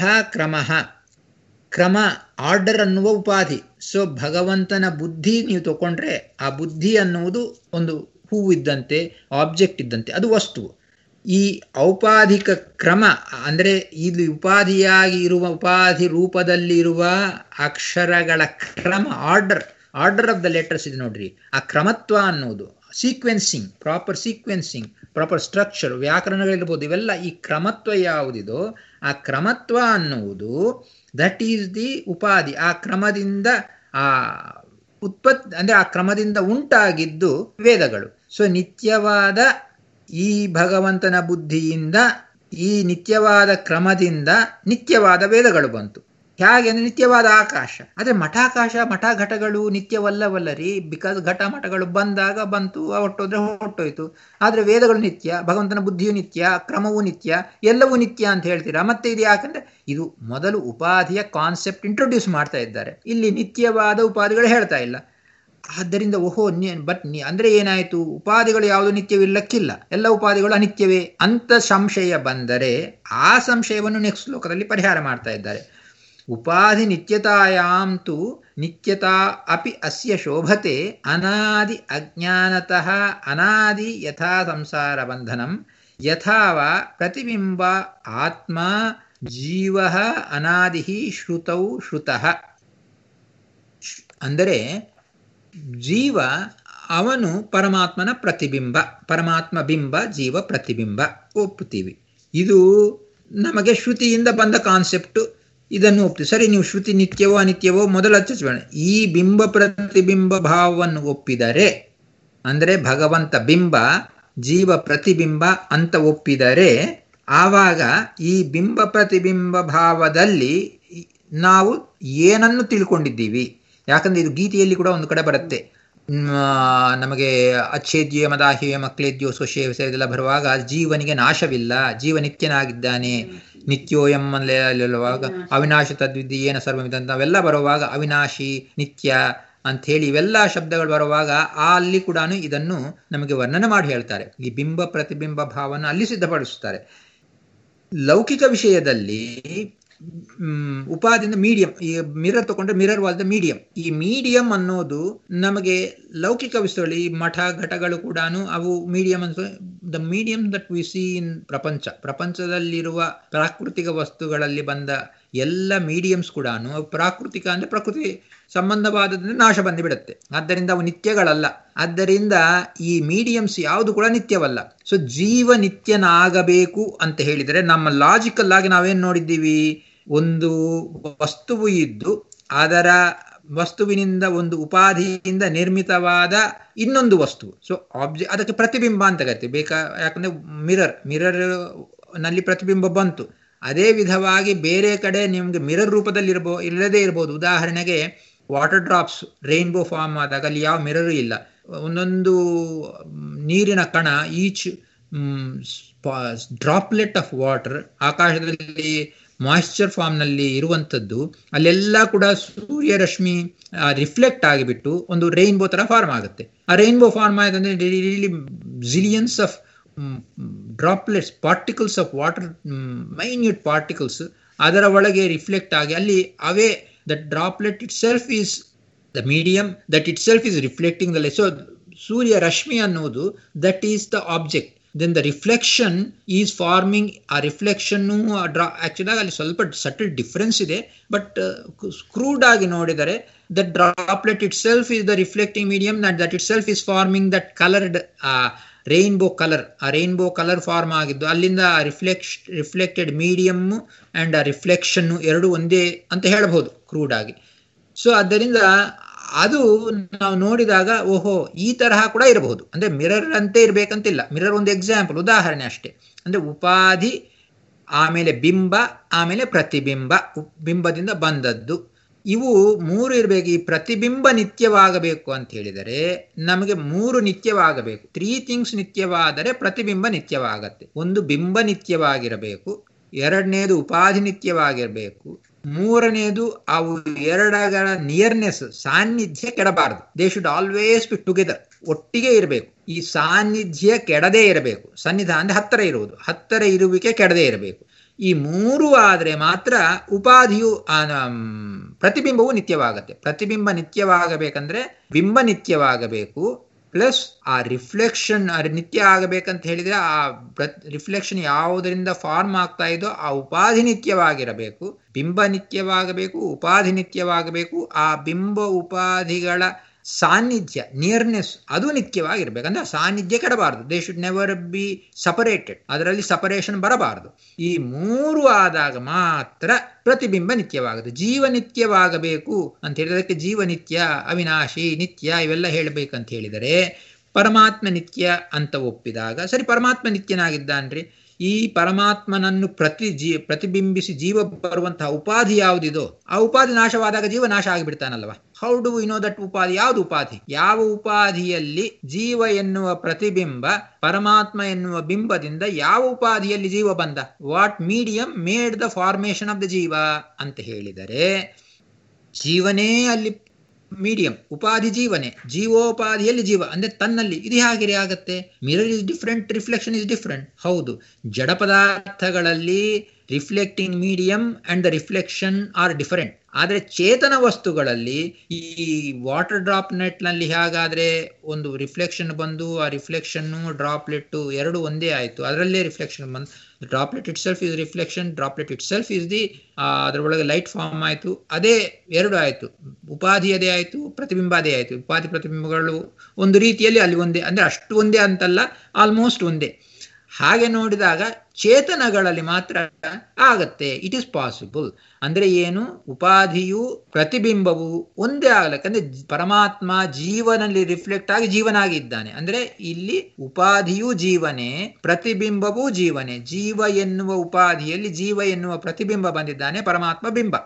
ಕ್ರಮ ಆರ್ಡರ್ ಅನ್ನುವ ಉಪಾಧಿ. ಸೊ ಭಗವಂತನ ಬುದ್ಧಿ ನೀವು ತಗೊಂಡ್ರೆ, ಆ ಬುದ್ಧಿ ಅನ್ನುವುದು ಒಂದು ಹೂವು ಇದ್ದಂತೆ, ಆಬ್ಜೆಕ್ಟ್ ಇದ್ದಂತೆ, ಅದು ವಸ್ತು. ಈ ಔಪಾಧಿಕ ಕ್ರಮ ಅಂದ್ರೆ ಇಲ್ಲಿ ಉಪಾಧಿಯಾಗಿ ಇರುವ ಉಪಾಧಿ ರೂಪದಲ್ಲಿ ಇರುವ ಅಕ್ಷರಗಳ ಕ್ರಮ, ಆರ್ಡರ್ ಆಫ್ ದ ಲೆಟರ್ಸ್ ಇದೆ ನೋಡ್ರಿ. ಆ ಕ್ರಮತ್ವ ಅನ್ನುವುದು sequencing, proper sequencing, proper structure, ವ್ಯಾಕರಣಗಳಿರ್ಬೋದು, ಇವೆಲ್ಲ ಈ ಕ್ರಮತ್ವ ಯಾವುದಿದೋ ಆ ಕ್ರಮತ್ವ ಅನ್ನುವುದು ದಟ್ ಈಸ್ ದಿ ಉಪಾಧಿ. ಆ ಕ್ರಮದಿಂದ ಆ ಅಂದ್ರೆ ಆ ಕ್ರಮದಿಂದ ಉಂಟಾಗಿದ್ದು ವೇದಗಳು. ಸೊ ನಿತ್ಯವಾದ ಈ ಭಗವಂತನ ಬುದ್ಧಿಯಿಂದ, ಈ ನಿತ್ಯವಾದ ಕ್ರಮದಿಂದ ನಿತ್ಯವಾದ ವೇದಗಳು ಬಂತು. ಹೇಗೆ ಅಂದ್ರೆ ನಿತ್ಯವಾದ ಆಕಾಶ. ಆದ್ರೆ ಮಠಾಕಾಶ ಮಠಘಟಗಳು ನಿತ್ಯವಲ್ಲವಲ್ಲ ರೀ, ಬಿಕಾಸ್ ಘಟ ಮಠಗಳು ಬಂದಾಗ ಬಂತು, ಹೊಟ್ಟೋದ್ರೆ ಹೊಟ್ಟೋಯ್ತು. ಆದ್ರೆ ವೇದಗಳು ನಿತ್ಯ, ಭಗವಂತನ ಬುದ್ಧಿಯು ನಿತ್ಯ, ಕ್ರಮವೂ ನಿತ್ಯ, ಎಲ್ಲವೂ ನಿತ್ಯ ಅಂತ ಹೇಳ್ತೀರಾ. ಮತ್ತೆ ಇದು ಯಾಕಂದ್ರೆ ಇದು ಮೊದಲು ಉಪಾಧಿಯ ಕಾನ್ಸೆಪ್ಟ್ ಇಂಟ್ರೊಡ್ಯೂಸ್ ಮಾಡ್ತಾ ಇದ್ದಾರೆ, ಇಲ್ಲಿ ನಿತ್ಯವಾದ ಉಪಾಧಿಗಳು ಹೇಳ್ತಾ ಇಲ್ಲ. ಆದ್ದರಿಂದ ಅಂದ್ರೆ ಏನಾಯ್ತು, ಉಪಾಧಿಗಳು ಯಾವುದು ನಿತ್ಯವಿಲ್ಲಕ್ಕಿಲ್ಲ, ಎಲ್ಲ ಉಪಾಧಿಗಳು ಅನಿತ್ಯವೇ ಅಂತ ಸಂಶಯ ಬಂದರೆ ಆ ಸಂಶಯವನ್ನು ನೆಕ್ಸ್ಟ್ ಶ್ಲೋಕದಲ್ಲಿ ಪರಿಹಾರ ಮಾಡ್ತಾ ಇದ್ದಾರೆ. ಉಪಾಧಿ ನಿತ್ಯತಾಯಾಂತು ನಿತ್ಯತಾ ಅಪಿ ಅಸ್ಯ ಶೋಭತೆ ಅನಾದಿ ಅಜ್ಞಾನತಃ ಅನಾದಿ ಯಥಾ ಸಂಸಾರ ಬಂಧನಂ ಯಥಾವ ಪ್ರತಿಬಿಂಬ ಆತ್ಮ ಜೀವ ಅನಾದಿ ಶ್ರುತೌ ಶ್ರುತಃ. ಅಂದರೆ ಜೀವ ಅವನು ಪರಮಾತ್ಮನ ಪ್ರತಿಬಿಂಬ, ಪರಮಾತ್ಮ ಬಿಂಬ, ಜೀವ ಪ್ರತಿಬಿಂಬ ಒಪ್ಪುತ್ತೀವಿ. ಇದು ನಮಗೆ ಶ್ರುತಿಯಿಂದ ಬಂದ ಕಾನ್ಸೆಪ್ಟ್, ಇದನ್ನು ಒಪ್ತೀವಿ. ಸರಿ, ನೀವು ಶ್ರುತಿ ನಿತ್ಯವೋ ಅನಿತ್ಯವೋ ಮೊದಲು ಹಚ್ಚಿಸೋಣ. ಈ ಬಿಂಬ ಪ್ರತಿಬಿಂಬ ಭಾವವನ್ನು ಒಪ್ಪಿದರೆ, ಅಂದರೆ ಭಗವಂತ ಬಿಂಬ ಜೀವ ಪ್ರತಿಬಿಂಬ ಅಂತ ಒಪ್ಪಿದರೆ ಆವಾಗ ಈ ಬಿಂಬ ಪ್ರತಿಬಿಂಬ ಭಾವದಲ್ಲಿ ನಾವು ಏನನ್ನು ತಿಳ್ಕೊಂಡಿದ್ದೀವಿ. ಯಾಕಂದ್ರೆ ಇದು ಗೀತೆಯಲ್ಲಿ ಕೂಡ ಒಂದು ಕಡೆ ಬರುತ್ತೆ, ನಮಗೆ ಅಚ್ಛೇದ್ಯ ಮದಾಹ್ಯ ಮಕ್ಲೇದ್ಯೋ ಸ್ವಶೇವ ಇದೆಲ್ಲ ಬರುವಾಗ ಜೀವನಿಗೆ ನಾಶವಿಲ್ಲ, ಜೀವ ನಿತ್ಯನಾಗಿದ್ದಾನೆ, ನಿತ್ಯೋಯಂ ಅಲ್ಲಿರುವಾಗ ಅವಿನಾಶ ತದ್ವಿದ್ಯೆ ಏನ ಸರ್ವಮಿದಂತ ಅವೆಲ್ಲ ಬರುವಾಗ ಅವಿನಾಶಿ ನಿತ್ಯ ಅಂಥೇಳಿ ಇವೆಲ್ಲ ಶಬ್ದಗಳು ಬರುವಾಗ ಅಲ್ಲಿ ಕೂಡ ಇದನ್ನು ನಮಗೆ ವರ್ಣನೆ ಮಾಡಿ ಹೇಳ್ತಾರೆ. ಈ ಬಿಂಬ ಪ್ರತಿಬಿಂಬ ಭಾವನ ಅಲ್ಲಿ ಸಿದ್ಧಪಡಿಸುತ್ತಾರೆ. ಲೌಕಿಕ ವಿಷಯದಲ್ಲಿ ಉಪಾದಿಯಿಂದ ಮೀಡಿಯಂ, ಈ ಮಿರರ್ ತಗೊಂಡ್ರೆ ಮಿರರ್ ವಾಸ್ ದ ಮೀಡಿಯಂ. ಈ ಮೀಡಿಯಂ ಅನ್ನೋದು ನಮಗೆ ಲೌಕಿಕ ವಿಷಯದಲ್ಲಿ ಈ ಮಠ ಘಟಗಳು ಕೂಡ ಅವು ಮೀಡಿಯಂ ಅಂತ. The medium that we see in ಪ್ರಪಂಚದಲ್ಲಿರುವ ಪ್ರಾಕೃತಿಕ ವಸ್ತುಗಳಲ್ಲಿ ಬಂದ ಎಲ್ಲ ಮೀಡಿಯಮ್ಸ್ ಕೂಡ ಅವು ಪ್ರಾಕೃತಿಕ ಅಂದ್ರೆ ಪ್ರಕೃತಿ ಸಂಬಂಧವಾದದಿಂದ ನಾಶ ಬಂದುಬಿಡುತ್ತೆ. ಆದ್ದರಿಂದ ಅವು ನಿತ್ಯಗಳಲ್ಲ. ಆದ್ದರಿಂದ ಈ ಮೀಡಿಯಮ್ಸ್ ಯಾವುದು ಕೂಡ ನಿತ್ಯವಲ್ಲ. ಸೊ ಜೀವ ನಿತ್ಯನಾಗಬೇಕು ಅಂತ ಹೇಳಿದರೆ ನಮ್ಮ ಲಾಜಿಕಲ್ ಆಗಿ ನಾವೇನ್ ನೋಡಿದ್ದೀವಿ, ಒಂದು ವಸ್ತುವು ಇದ್ದು ಅದರ ವಸ್ತುವಿನಿಂದ ಒಂದು ಉಪಾಧಿಯಿಂದ ನಿರ್ಮಿತವಾದ ಇನ್ನೊಂದು ವಸ್ತು, ಸೊ ಅದಕ್ಕೆ ಪ್ರತಿಬಿಂಬ ಅಂತ ಕರಿತೀವಿ. ಯಾಕಂದ್ರೆ ಮಿರರ್ ನಲ್ಲಿ ಪ್ರತಿಬಿಂಬ ಬಂತು. ಅದೇ ವಿಧವಾಗಿ ಬೇರೆ ಕಡೆ ನಿಮ್ಗೆ ಮಿರರ್ ರೂಪದಲ್ಲಿ ಇಲ್ಲದೇ ಇರಬಹುದು. ಉದಾಹರಣೆಗೆ ವಾಟರ್ ಡ್ರಾಪ್ಸ್ ರೈನ್ಬೋ ಫಾರ್ಮ್ ಆದಾಗ ಅಲ್ಲಿ ಯಾವ ಮಿರರ್ ಇಲ್ಲ. ಒಂದೊಂದು ನೀರಿನ ಕಣ, ಈಚ್ ಡ್ರಾಪ್ಲೆಟ್ ಆಫ್ ವಾಟರ್ ಆಕಾಶದಲ್ಲಿ ಮಾಯಿಶ್ಚರ್ ಫಾರ್ಮ್ ನಲ್ಲಿ ಇರುವಂತದ್ದು, ಅಲ್ಲೆಲ್ಲ ಕೂಡ ಸೂರ್ಯ ರಶ್ಮಿ ರಿಫ್ಲೆಕ್ಟ್ ಆಗಿಬಿಟ್ಟು ಒಂದು ರೈನ್ಬೋ ತರ ಫಾರ್ಮ್ ಆಗುತ್ತೆ. ಆ ರೈನ್ಬೋ ಫಾರ್ಮ್ ಆಯ್ತಂದ್ರೆ really zillions of droplets, particles of water, minute particles ಅದರ ಒಳಗೆ ರಿಫ್ಲೆಕ್ಟ್ ಆಗಿ ಅಲ್ಲಿ ಅವೇ the droplet itself is the medium, that itself is reflecting the light. So surya rashmi ಅನ್ನೋದು that is the object, then the reflection is forming a reflection. Actually ಅಲ್ಲಿ ಸ್ವಲ್ಪ subtle difference ಇದೆ, but crude ಆಗಿ ನೋಡಿದರೆ the droplet itself is the reflecting medium, that itself is forming that colored rainbow colour. ಆ rainbow colour form ಆಗಿದ್ದು ಅಲ್ಲಿಂದ reflected medium and ಆ reflection ಎರಡು ಒಂದೇ ಅಂತ ಹೇಳಬಹುದು ಕ್ರೂಡ್ ಆಗಿ. ಸೊ ಆದ್ದರಿಂದ ಅದು ನಾವು ನೋಡಿದಾಗ ಓಹೋ ಈ ತರಹ ಕೂಡ ಇರಬಹುದು. ಅಂದ್ರೆ ಮಿರರ್ ಅಂತೆ ಇರ್ಬೇಕಂತಿಲ್ಲ, ಮಿರರ್ ಒಂದು ಎಕ್ಸಾಂಪಲ್, ಉದಾಹರಣೆ ಅಷ್ಟೇ. ಅಂದ್ರೆ ಉಪಾಧಿ, ಆಮೇಲೆ ಬಿಂಬ, ಆಮೇಲೆ ಪ್ರತಿಬಿಂಬ, ಬಿಂಬದಿಂದ ಬಂದದ್ದು, ಇವು ಮೂರು ಇರಬೇಕು. ಈ ಪ್ರತಿಬಿಂಬ ನಿತ್ಯವಾಗಬೇಕು ಅಂತ ಹೇಳಿದರೆ ನಮಗೆ ಮೂರು ನಿತ್ಯವಾಗಬೇಕು. 3 ಥಿಂಗ್ಸ್ ನಿತ್ಯವಾದರೆ ಪ್ರತಿಬಿಂಬ ನಿತ್ಯವಾಗತ್ತೆ. ಒಂದು ಬಿಂಬ ನಿತ್ಯವಾಗಿರಬೇಕು, ಎರಡನೇದು ಉಪಾಧಿ ನಿತ್ಯವಾಗಿರಬೇಕು, ಮೂರನೇದು ಅವು ಎರಡರ ನಿಯರ್ನೆಸ್, ಸಾನ್ನಿಧ್ಯ ಕೆಡಬಾರದು. They should always be together, ಒಟ್ಟಿಗೆ ಇರಬೇಕು. ಈ ಸಾನ್ನಿಧ್ಯ ಕೆಡದೇ ಇರಬೇಕು. ಸನ್ನಿಧಾನ ಅಂದ್ರೆ ಹತ್ತಿರ ಇರುವುದು, ಹತ್ತಿರ ಇರುವಿಕೆ ಕೆಡದೇ ಇರಬೇಕು. ಈ ಮೂರು ಆದರೆ ಮಾತ್ರ ಉಪಾಧಿಯು ಪ್ರತಿಬಿಂಬವು ನಿತ್ಯವಾಗತ್ತೆ. ಪ್ರತಿಬಿಂಬ ನಿತ್ಯವಾಗಬೇಕಂದ್ರೆ ಬಿಂಬ ನಿತ್ಯವಾಗಬೇಕು, ಪ್ಲಸ್ ಆ ರಿಫ್ಲೆಕ್ಷನ್ ನಿತ್ಯ ಆಗಬೇಕಂತ ಹೇಳಿದ್ರೆ ಆ ರಿಫ್ಲೆಕ್ಷನ್ ಯಾವುದರಿಂದ ಫಾರ್ಮ್ ಆಗ್ತಾ ಇದೋ ಆ ಉಪಾಧಿ ನಿತ್ಯವಾಗಿರಬೇಕು. ಬಿಂಬ ನಿತ್ಯವಾಗಬೇಕು, ಉಪಾಧಿ ನಿತ್ಯವಾಗಬೇಕು. ಆ ಬಿಂಬ ಉಪಾಧಿಗಳ ಸಾನ್ನಿಧ್ಯ, ನಿಯರ್ನೆಸ್, ಅದು ನಿತ್ಯವಾಗಿರ್ಬೇಕು. ಅಂದ್ರೆ ಸಾನ್ನಿಧ್ಯ ಕೆಡಬಾರದು. They should never be separated, ಅದರಲ್ಲಿ ಸಪರೇಷನ್ ಬರಬಾರದು. ಈ ಮೂರು ಆದಾಗ ಮಾತ್ರ ಪ್ರತಿಬಿಂಬ ನಿತ್ಯವಾಗುತ್ತೆ. ಜೀವ ನಿತ್ಯವಾಗಬೇಕು ಅಂತ ಹೇಳಿದಕ್ಕೆ ಜೀವ ನಿತ್ಯ, ಅವಿನಾಶಿ, ನಿತ್ಯ ಇವೆಲ್ಲ ಹೇಳಬೇಕಂತ ಹೇಳಿದರೆ ಪರಮಾತ್ಮ ನಿತ್ಯ ಅಂತ ಒಪ್ಪಿದಾಗ ಸರಿ, ಪರಮಾತ್ಮ ನಿತ್ಯನಾಗಿದ್ದಾನ್ರಿ. ಈ ಪರಮಾತ್ಮನನ್ನು ಪ್ರತಿಬಿಂಬಿಸಿ ಜೀವ ಬರುವಂತಹ ಉಪಾಧಿ ಯಾವುದಿದೋ ಆ ಉಪಾಧಿ ನಾಶವಾದಾಗ ಜೀವ ನಾಶ ಆಗಿಬಿಡ್ತಾನಲ್ವಾ. How do we know that ಉಪಾಧಿ? ಯಾವುದು ಉಪಾಧಿ? ಯಾವ ಉಪಾಧಿಯಲ್ಲಿ ಜೀವ ಎನ್ನುವ ಪ್ರತಿಬಿಂಬ ಪರಮಾತ್ಮ ಎನ್ನುವ ಬಿಂಬದಿಂದ ಯಾವ ಉಪಾಧಿಯಲ್ಲಿ ಜೀವ ಬಂದ? What medium made the formation of the ಜೀವ ಅಂತ ಹೇಳಿದರೆ ಜೀವನೇ ಅಲ್ಲಿ ಮೀಡಿಯಂ, ಉಪಾಧಿ ಜೀವನೇ, ಜೀವೋಪಾಧಿಯಲ್ಲಿ ಜೀವ ಅಂದ್ರೆ ತನ್ನಲ್ಲಿ. ಇದು ಹೇಗೆ ಆಗತ್ತೆ? Mirror is different, reflection is different. ಹೌದು, ಜಡ ಪದಾರ್ಥಗಳಲ್ಲಿ reflecting medium and the reflection are different. ಆದರೆ ಚೇತನ ವಸ್ತುಗಳಲ್ಲಿ ಈ ವಾಟರ್ ಡ್ರಾಪ್ ನೆಟ್ ನಲ್ಲಿ ಹೇಗಾದ್ರೆ ಒಂದು ರಿಫ್ಲೆಕ್ಷನ್ ಬಂದು ಆ ರಿಫ್ಲೆಕ್ಷನ್ ಡ್ರಾಪ್ಲೆಟ್ ಎರಡು ಒಂದೇ ಆಯ್ತು, ಅದರಲ್ಲೇ ರಿಫ್ಲೆಕ್ಷನ್ ಬಂದು droplet itself is reflection, droplet itself is the ಅದರೊಳಗೆ ಲೈಟ್ ಫಾರ್ಮ್ ಆಯ್ತು, ಅದೇ ಎರಡು ಆಯ್ತು. ಉಪಾಧಿ ಅದೇ ಆಯ್ತು, ಪ್ರತಿಬಿಂಬ ಅದೇ ಆಯ್ತು. ಉಪಾಧಿ ಪ್ರತಿಬಿಂಬಗಳು ಒಂದು ರೀತಿಯಲ್ಲಿ ಅಲ್ಲಿ ಒಂದೇ, ಅಂದ್ರೆ ಅಷ್ಟು ಒಂದೇ ಅಂತಲ್ಲ, ಆಲ್ಮೋಸ್ಟ್ ಒಂದೇ. ಹಾಗೆ ನೋಡಿದಾಗ ಚೇತನಗಳಲ್ಲಿ ಮಾತ್ರ ಆಗತ್ತೆ. It is possible. ಅಂದ್ರೆ ಏನು, ಉಪಾಧಿಯು ಪ್ರತಿಬಿಂಬವು ಒಂದೇ ಆಗಲಕ್ಕಂದ್ರೆ ಪರಮಾತ್ಮ ಜೀವನಲ್ಲಿ ರಿಫ್ಲೆಕ್ಟ್ ಆಗಿ ಜೀವನಾಗಿದ್ದಾನೆ. ಅಂದ್ರೆ ಇಲ್ಲಿ ಉಪಾಧಿಯೂ ಜೀವನೇ, ಪ್ರತಿಬಿಂಬವೂ ಜೀವನೇ. ಜೀವ ಎನ್ನುವ ಉಪಾಧಿಯಲ್ಲಿ ಜೀವ ಎನ್ನುವ ಪ್ರತಿಬಿಂಬ ಬಂದಿದ್ದಾನೆ, ಪರಮಾತ್ಮ ಬಿಂಬ.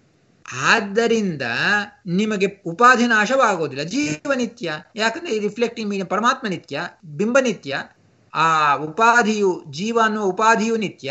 ಆದ್ದರಿಂದ ನಿಮಗೆ ಉಪಾಧಿ ನಾಶವಾಗೋದಿಲ್ಲ, ಜೀವ ನಿತ್ಯ. ಯಾಕಂದ್ರೆ ಈ ರಿಫ್ಲೆಕ್ಟಿಂಗ್ ಮೀಡಿಯಂ ಪರಮಾತ್ಮ ನಿತ್ಯ, ಬಿಂಬ ನಿತ್ಯ, ಆ ಉಪಾಧಿಯು ಜೀವ ಅನ್ನುವ ಉಪಾಧಿಯು ನಿತ್ಯ.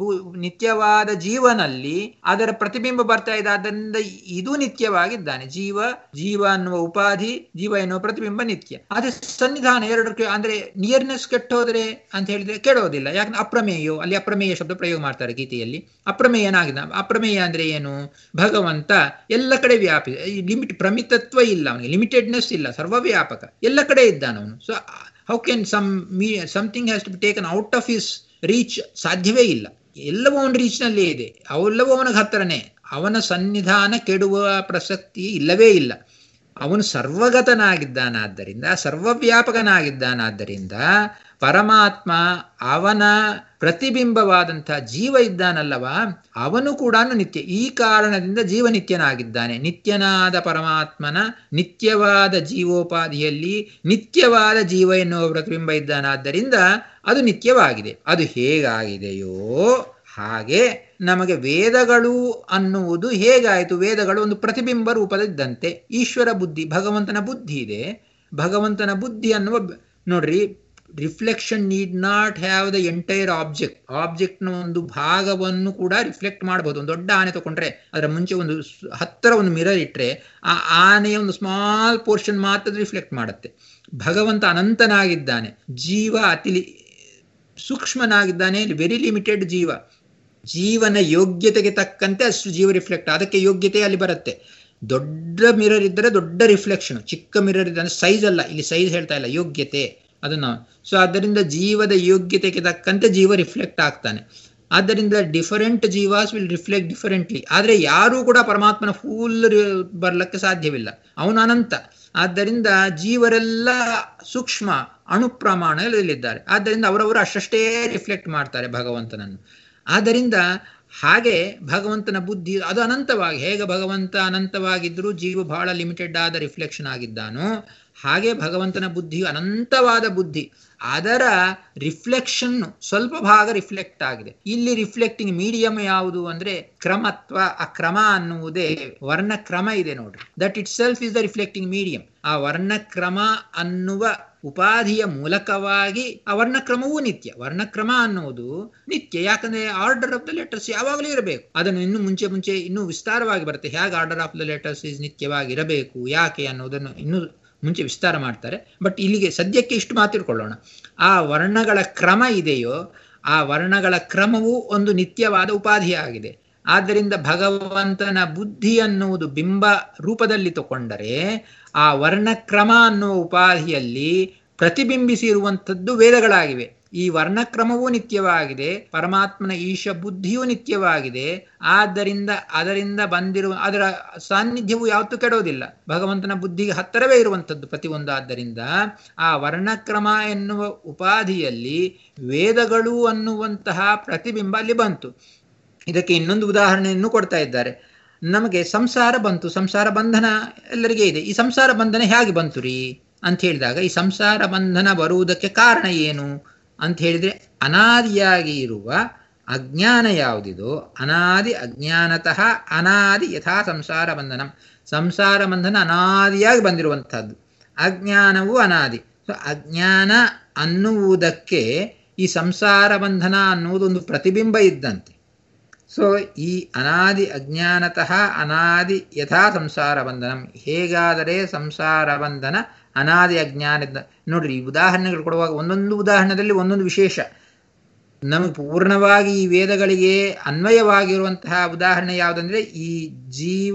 ನಿತ್ಯವಾದ ಜೀವನಲ್ಲಿ ಅದರ ಪ್ರತಿಬಿಂಬ ಬರ್ತಾ ಇದೆ, ಆದ್ದರಿಂದ ಇದು ನಿತ್ಯವಾಗಿದ್ದಾನೆ. ಜೀವ ಅನ್ನುವ ಉಪಾಧಿ, ಜೀವ ಎನ್ನುವ ಪ್ರತಿಬಿಂಬ ನಿತ್ಯ. ಅದೇ ಸನ್ನಿಧಾನ ಎರಡಕ್ಕೆ ಅಂದ್ರೆ ನಿಯರ್ನೆಸ್ ಕೆಟ್ಟೋದ್ರೆ ಅಂತ ಹೇಳಿದ್ರೆ ಕೆಡೋದಿಲ್ಲ. ಯಾಕಂದ್ರೆ ಅಪ್ರಮೇಯೋ, ಅಲ್ಲಿ ಅಪ್ರಮೇಯ ಶಬ್ದ ಪ್ರಯೋಗ ಮಾಡ್ತಾರೆ ಗೀತೆಯಲ್ಲಿ. ಅಪ್ರಮೇಯನಾಗಿದ್ದ. ಅಪ್ರಮೇಯ ಅಂದ್ರೆ ಏನು, ಭಗವಂತ ಎಲ್ಲ ಕಡೆ ವ್ಯಾಪಿ, ಲಿಮಿಟ್ ಪ್ರಮಿತತ್ವ ಇಲ್ಲ ಅವನಿಗೆ, ಲಿಮಿಟೆಡ್ನೆಸ್ ಇಲ್ಲ, ಸರ್ವವ್ಯಾಪಕ, ಎಲ್ಲ ಕಡೆ ಇದ್ದಾನವನು. So how can something has to be taken out of his reach? ಸಾಧ್ಯವೇ ಇಲ್ಲ. ಎಲ್ಲವೂ ಅವನ ರೀಚ್ನಲ್ಲೇ ಇದೆ, ಅವೆಲ್ಲವೂ ಅವನಿಗೆ ಹತ್ತಿರನೇ. ಅವನ ಸನ್ನಿಧಾನ ಕೆಡುವ ಪ್ರಸಕ್ತಿ ಇಲ್ಲವೇ ಇಲ್ಲ. ಅವನು ಸರ್ವಗತನಾಗಿದ್ದಾನಾದ್ದರಿಂದ, ಸರ್ವವ್ಯಾಪಕನಾಗಿದ್ದಾನಾದ್ದರಿಂದ ಪರಮಾತ್ಮ ಅವನ ಪ್ರತಿಬಿಂಬವಾದಂತಹ ಜೀವ ಇದ್ದಾನಲ್ಲವಾ, ಅವನು ಕೂಡ ನಿತ್ಯ. ಈ ಕಾರಣದಿಂದ ಜೀವ ನಿತ್ಯನಾಗಿದ್ದಾನೆ. ನಿತ್ಯನಾದ ಪರಮಾತ್ಮನ ನಿತ್ಯವಾದ ಜೀವೋಪಾಧಿಯಲ್ಲಿ ನಿತ್ಯವಾದ ಜೀವ ಎನ್ನುವ ಪ್ರತಿಬಿಂಬ ಇದ್ದಾನಾದ್ದರಿಂದ ಅದು ನಿತ್ಯವಾಗಿದೆ. ಅದು ಹೇಗಾಗಿದೆಯೋ ಹಾಗೆ ನಮಗೆ ವೇದಗಳು ಅನ್ನುವುದು ಹೇಗಾಯಿತು? ವೇದಗಳು ಒಂದು ಪ್ರತಿಬಿಂಬ ರೂಪದಿದ್ದಂತೆ. ಈಶ್ವರ ಬುದ್ಧಿ, ಭಗವಂತನ ಬುದ್ಧಿ ಇದೆ. ಭಗವಂತನ ಬುದ್ಧಿ ಅನ್ನುವ, ನೋಡ್ರಿ, reflection need not have the entire ಆಬ್ಜೆಕ್ಟ್ನ ಒಂದು ಭಾಗವನ್ನು ಕೂಡ ರಿಫ್ಲೆಕ್ಟ್ ಮಾಡಬಹುದು. ಒಂದು ದೊಡ್ಡ ಆನೆ ತಗೊಂಡ್ರೆ ಅದರ ಮುಂಚೆ ಒಂದು ಹತ್ತಿರ ಒಂದು ಮಿರರ್ ಇಟ್ಟರೆ ಆ ಆನೆಯ ಒಂದು ಸ್ಮಾಲ್ ಪೋರ್ಷನ್ ಮಾತ್ರ ರಿಫ್ಲೆಕ್ಟ್ ಮಾಡುತ್ತೆ. ಭಗವಂತ ಅನಂತನಾಗಿದ್ದಾನೆ, ಜೀವ ಅತಿ ಸೂಕ್ಷ್ಮನಾಗಿದ್ದಾನೆ, ವೆರಿ ಲಿಮಿಟೆಡ್ ಜೀವ. ಜೀವನ ಯೋಗ್ಯತೆಗೆ ತಕ್ಕಂತೆ ಅಷ್ಟು ಜೀವ ರಿಫ್ಲೆಕ್ಟ್, ಅದಕ್ಕೆ ಯೋಗ್ಯತೆ ಅಲ್ಲಿ ಬರುತ್ತೆ. ದೊಡ್ಡ ಮಿರರ್ ಇದ್ದರೆ ದೊಡ್ಡ ರಿಫ್ಲೆಕ್ಷನ್, ಚಿಕ್ಕ ಮಿರರ್ ಇದ್ದರೆ ಸೈಜ್ ಅಲ್ಲ, ಇಲ್ಲಿ ಸೈಜ್ ಹೇಳ್ತಾ ಇಲ್ಲ, ಯೋಗ್ಯತೆ ಅದನ್ನು. ಸೊ ಆದ್ದರಿಂದ ಜೀವದ ಯೋಗ್ಯತೆಗೆ ತಕ್ಕಂತೆ ಜೀವ ರಿಫ್ಲೆಕ್ಟ್ ಆಗ್ತಾನೆ. ಆದ್ದರಿಂದ different jivas will reflect differently. ಆದರೆ ಯಾರೂ ಕೂಡ ಪರಮಾತ್ಮನ ಫುಲ್ ಬರ್ಲಿಕ್ಕೆ ಸಾಧ್ಯವಿಲ್ಲ, ಅವನು ಅನಂತ. ಆದ್ದರಿಂದ ಜೀವರೆಲ್ಲ ಸೂಕ್ಷ್ಮ ಅಣು ಪ್ರಮಾಣದಲ್ಲಿದ್ದಾರೆ. ಆದ್ದರಿಂದ ಅವರವರು ಅಷ್ಟೇ ರಿಫ್ಲೆಕ್ಟ್ ಮಾಡ್ತಾರೆ ಭಗವಂತನನ್ನು. ಆದ್ದರಿಂದ ಹಾಗೆ ಭಗವಂತನ ಬುದ್ಧಿ ಅದು ಅನಂತವಾಗಿ, ಹೇಗೆ ಭಗವಂತ ಅನಂತವಾಗಿದ್ದರೂ ಜೀವ ಬಹಳ ಲಿಮಿಟೆಡ್ ಆದ ರಿಫ್ಲೆಕ್ಷನ್ ಆಗಿದ್ದಾನೋ, ಹಾಗೆ ಭಗವಂತನ ಬುದ್ಧಿಯು ಅನಂತವಾದ ಬುದ್ಧಿ. ಅದರ ರಿಫ್ಲೆಕ್ಷನ್ ಸ್ವಲ್ಪ ಭಾಗ ರಿಫ್ಲೆಕ್ಟ್ ಆಗಿದೆ. ಇಲ್ಲಿ ರಿಫ್ಲೆಕ್ಟಿಂಗ್ ಮೀಡಿಯಂ ಯಾವುದು ಅಂದ್ರೆ ಕ್ರಮತ್ವ. ಆ ಕ್ರಮ ಅನ್ನುವುದೇ ವರ್ಣಕ್ರಮ ಇದೆ ನೋಡ್ರಿ, that itself is the reflecting medium. ಆ ವರ್ಣಕ್ರಮ ಅನ್ನುವ ಉಪಾಧಿಯ ಮೂಲಕವಾಗಿ ಆ ವರ್ಣಕ್ರಮವೂ ನಿತ್ಯ. ವರ್ಣಕ್ರಮ ಅನ್ನುವುದು ನಿತ್ಯ, ಯಾಕಂದ್ರೆ ಆರ್ಡರ್ ಆಫ್ ದ ಲೆಟರ್ಸ್ ಯಾವಾಗಲೂ ಇರಬೇಕು. ಅದನ್ನು ಇನ್ನು ಮುಂಚೆ ಇನ್ನೂ ವಿಸ್ತಾರವಾಗಿ ಬರುತ್ತೆ, ಹೇಗೆ order of the letters is ನಿತ್ಯವಾಗಿರಬೇಕು, ಯಾಕೆ ಅನ್ನೋದನ್ನು ಇನ್ನೂ ಮುಂಚೆ ವಿಸ್ತಾರ ಮಾಡ್ತಾರೆ. ಬಟ್ ಇಲ್ಲಿಗೆ ಸದ್ಯಕ್ಕೆ ಇಷ್ಟು ಮಾತಿಡ್ಕೊಳ್ಳೋಣ. ಆ ವರ್ಣಗಳ ಕ್ರಮ ಇದೆಯೋ, ಆ ವರ್ಣಗಳ ಕ್ರಮವು ಒಂದು ನಿತ್ಯವಾದ ಉಪಾಧಿಯಾಗಿದೆ. ಆದ್ದರಿಂದ ಭಗವಂತನ ಬುದ್ಧಿ ಅನ್ನುವುದು ಬಿಂಬ ರೂಪದಲ್ಲಿ ತಗೊಂಡರೆ ಆ ವರ್ಣಕ್ರಮ ಅನ್ನುವ ಉಪಾಧಿಯಲ್ಲಿ ಪ್ರತಿಬಿಂಬಿಸಿರುವಂಥದ್ದು ವೇದಗಳಾಗಿವೆ. ಈ ವರ್ಣಕ್ರಮವೂ ನಿತ್ಯವಾಗಿದೆ, ಪರಮಾತ್ಮನ ಈಶ ಬುದ್ಧಿಯೂ ನಿತ್ಯವಾಗಿದೆ. ಆದ್ದರಿಂದ ಅದರಿಂದ ಬಂದಿರುವ ಅದರ ಸಾನ್ನಿಧ್ಯವು ಯಾವತ್ತೂ ಕೆಡೋದಿಲ್ಲ, ಭಗವಂತನ ಬುದ್ಧಿಗೆ ಹತ್ತಿರವೇ ಇರುವಂಥದ್ದು ಪ್ರತಿಯೊಂದು. ಆದ್ದರಿಂದ ಆ ವರ್ಣಕ್ರಮ ಎನ್ನುವ ಉಪಾಧಿಯಲ್ಲಿ ವೇದಗಳು ಅನ್ನುವಂತಹ ಪ್ರತಿಬಿಂಬ ಅಲ್ಲಿ ಬಂತು. ಇದಕ್ಕೆ ಇನ್ನೊಂದು ಉದಾಹರಣೆಯನ್ನು ಕೊಡ್ತಾ ಇದ್ದಾರೆ. ನಮಗೆ ಸಂಸಾರ ಬಂತು, ಸಂಸಾರ ಬಂಧನ ಎಲ್ಲರಿಗೆ ಇದೆ. ಈ ಸಂಸಾರ ಬಂಧನ ಹೇಗೆ ಬಂತು ರೀ ಅಂತ ಹೇಳಿದಾಗ, ಈ ಸಂಸಾರ ಬಂಧನ ಬರುವುದಕ್ಕೆ ಕಾರಣ ಏನು ಅಂತ ಹೇಳಿದ್ರೆ, ಅನಾದಿಯಾಗಿ ಇರುವ ಅಜ್ಞಾನ ಯಾವುದಿದೋ, ಅನಾದಿ ಅಜ್ಞಾನತಃ ಅನಾದಿ ಯಥಾ ಸಂಸಾರ ಬಂಧನಂ. ಸಂಸಾರ ಬಂಧನ ಅನಾದಿಯಾಗಿ ಬಂದಿರುವಂತಹದ್ದು, ಅಜ್ಞಾನವೂ ಅನಾದಿ. ಸೊ ಅಜ್ಞಾನ ಅನ್ನುವುದಕ್ಕೆ ಈ ಸಂಸಾರ ಬಂಧನ ಅನ್ನುವುದು ಒಂದು ಪ್ರತಿಬಿಂಬ ಇದ್ದಂತೆ. ಸೊ ಈ ಅನಾದಿ ಅಜ್ಞಾನತಃ ಅನಾದಿ ಯಥಾ ಸಂಸಾರ ಬಂಧನಂ, ಹೇಗಾದರೆ ಸಂಸಾರ ಬಂಧನ ಅನಾದಿ ಅಜ್ಞಾನದ. ನೋಡ್ರಿ, ಈ ಉದಾಹರಣೆಗಳು ಕೊಡುವಾಗ ಒಂದೊಂದು ಉದಾಹರಣೆಯಲ್ಲಿ ಒಂದೊಂದು ವಿಶೇಷ. ನಮಗೆ ಪೂರ್ಣವಾಗಿ ಈ ವೇದಗಳಿಗೆ ಅನ್ವಯವಾಗಿರುವಂತಹ ಉದಾಹರಣೆ ಯಾವುದಂದ್ರೆ, ಈ ಜೀವ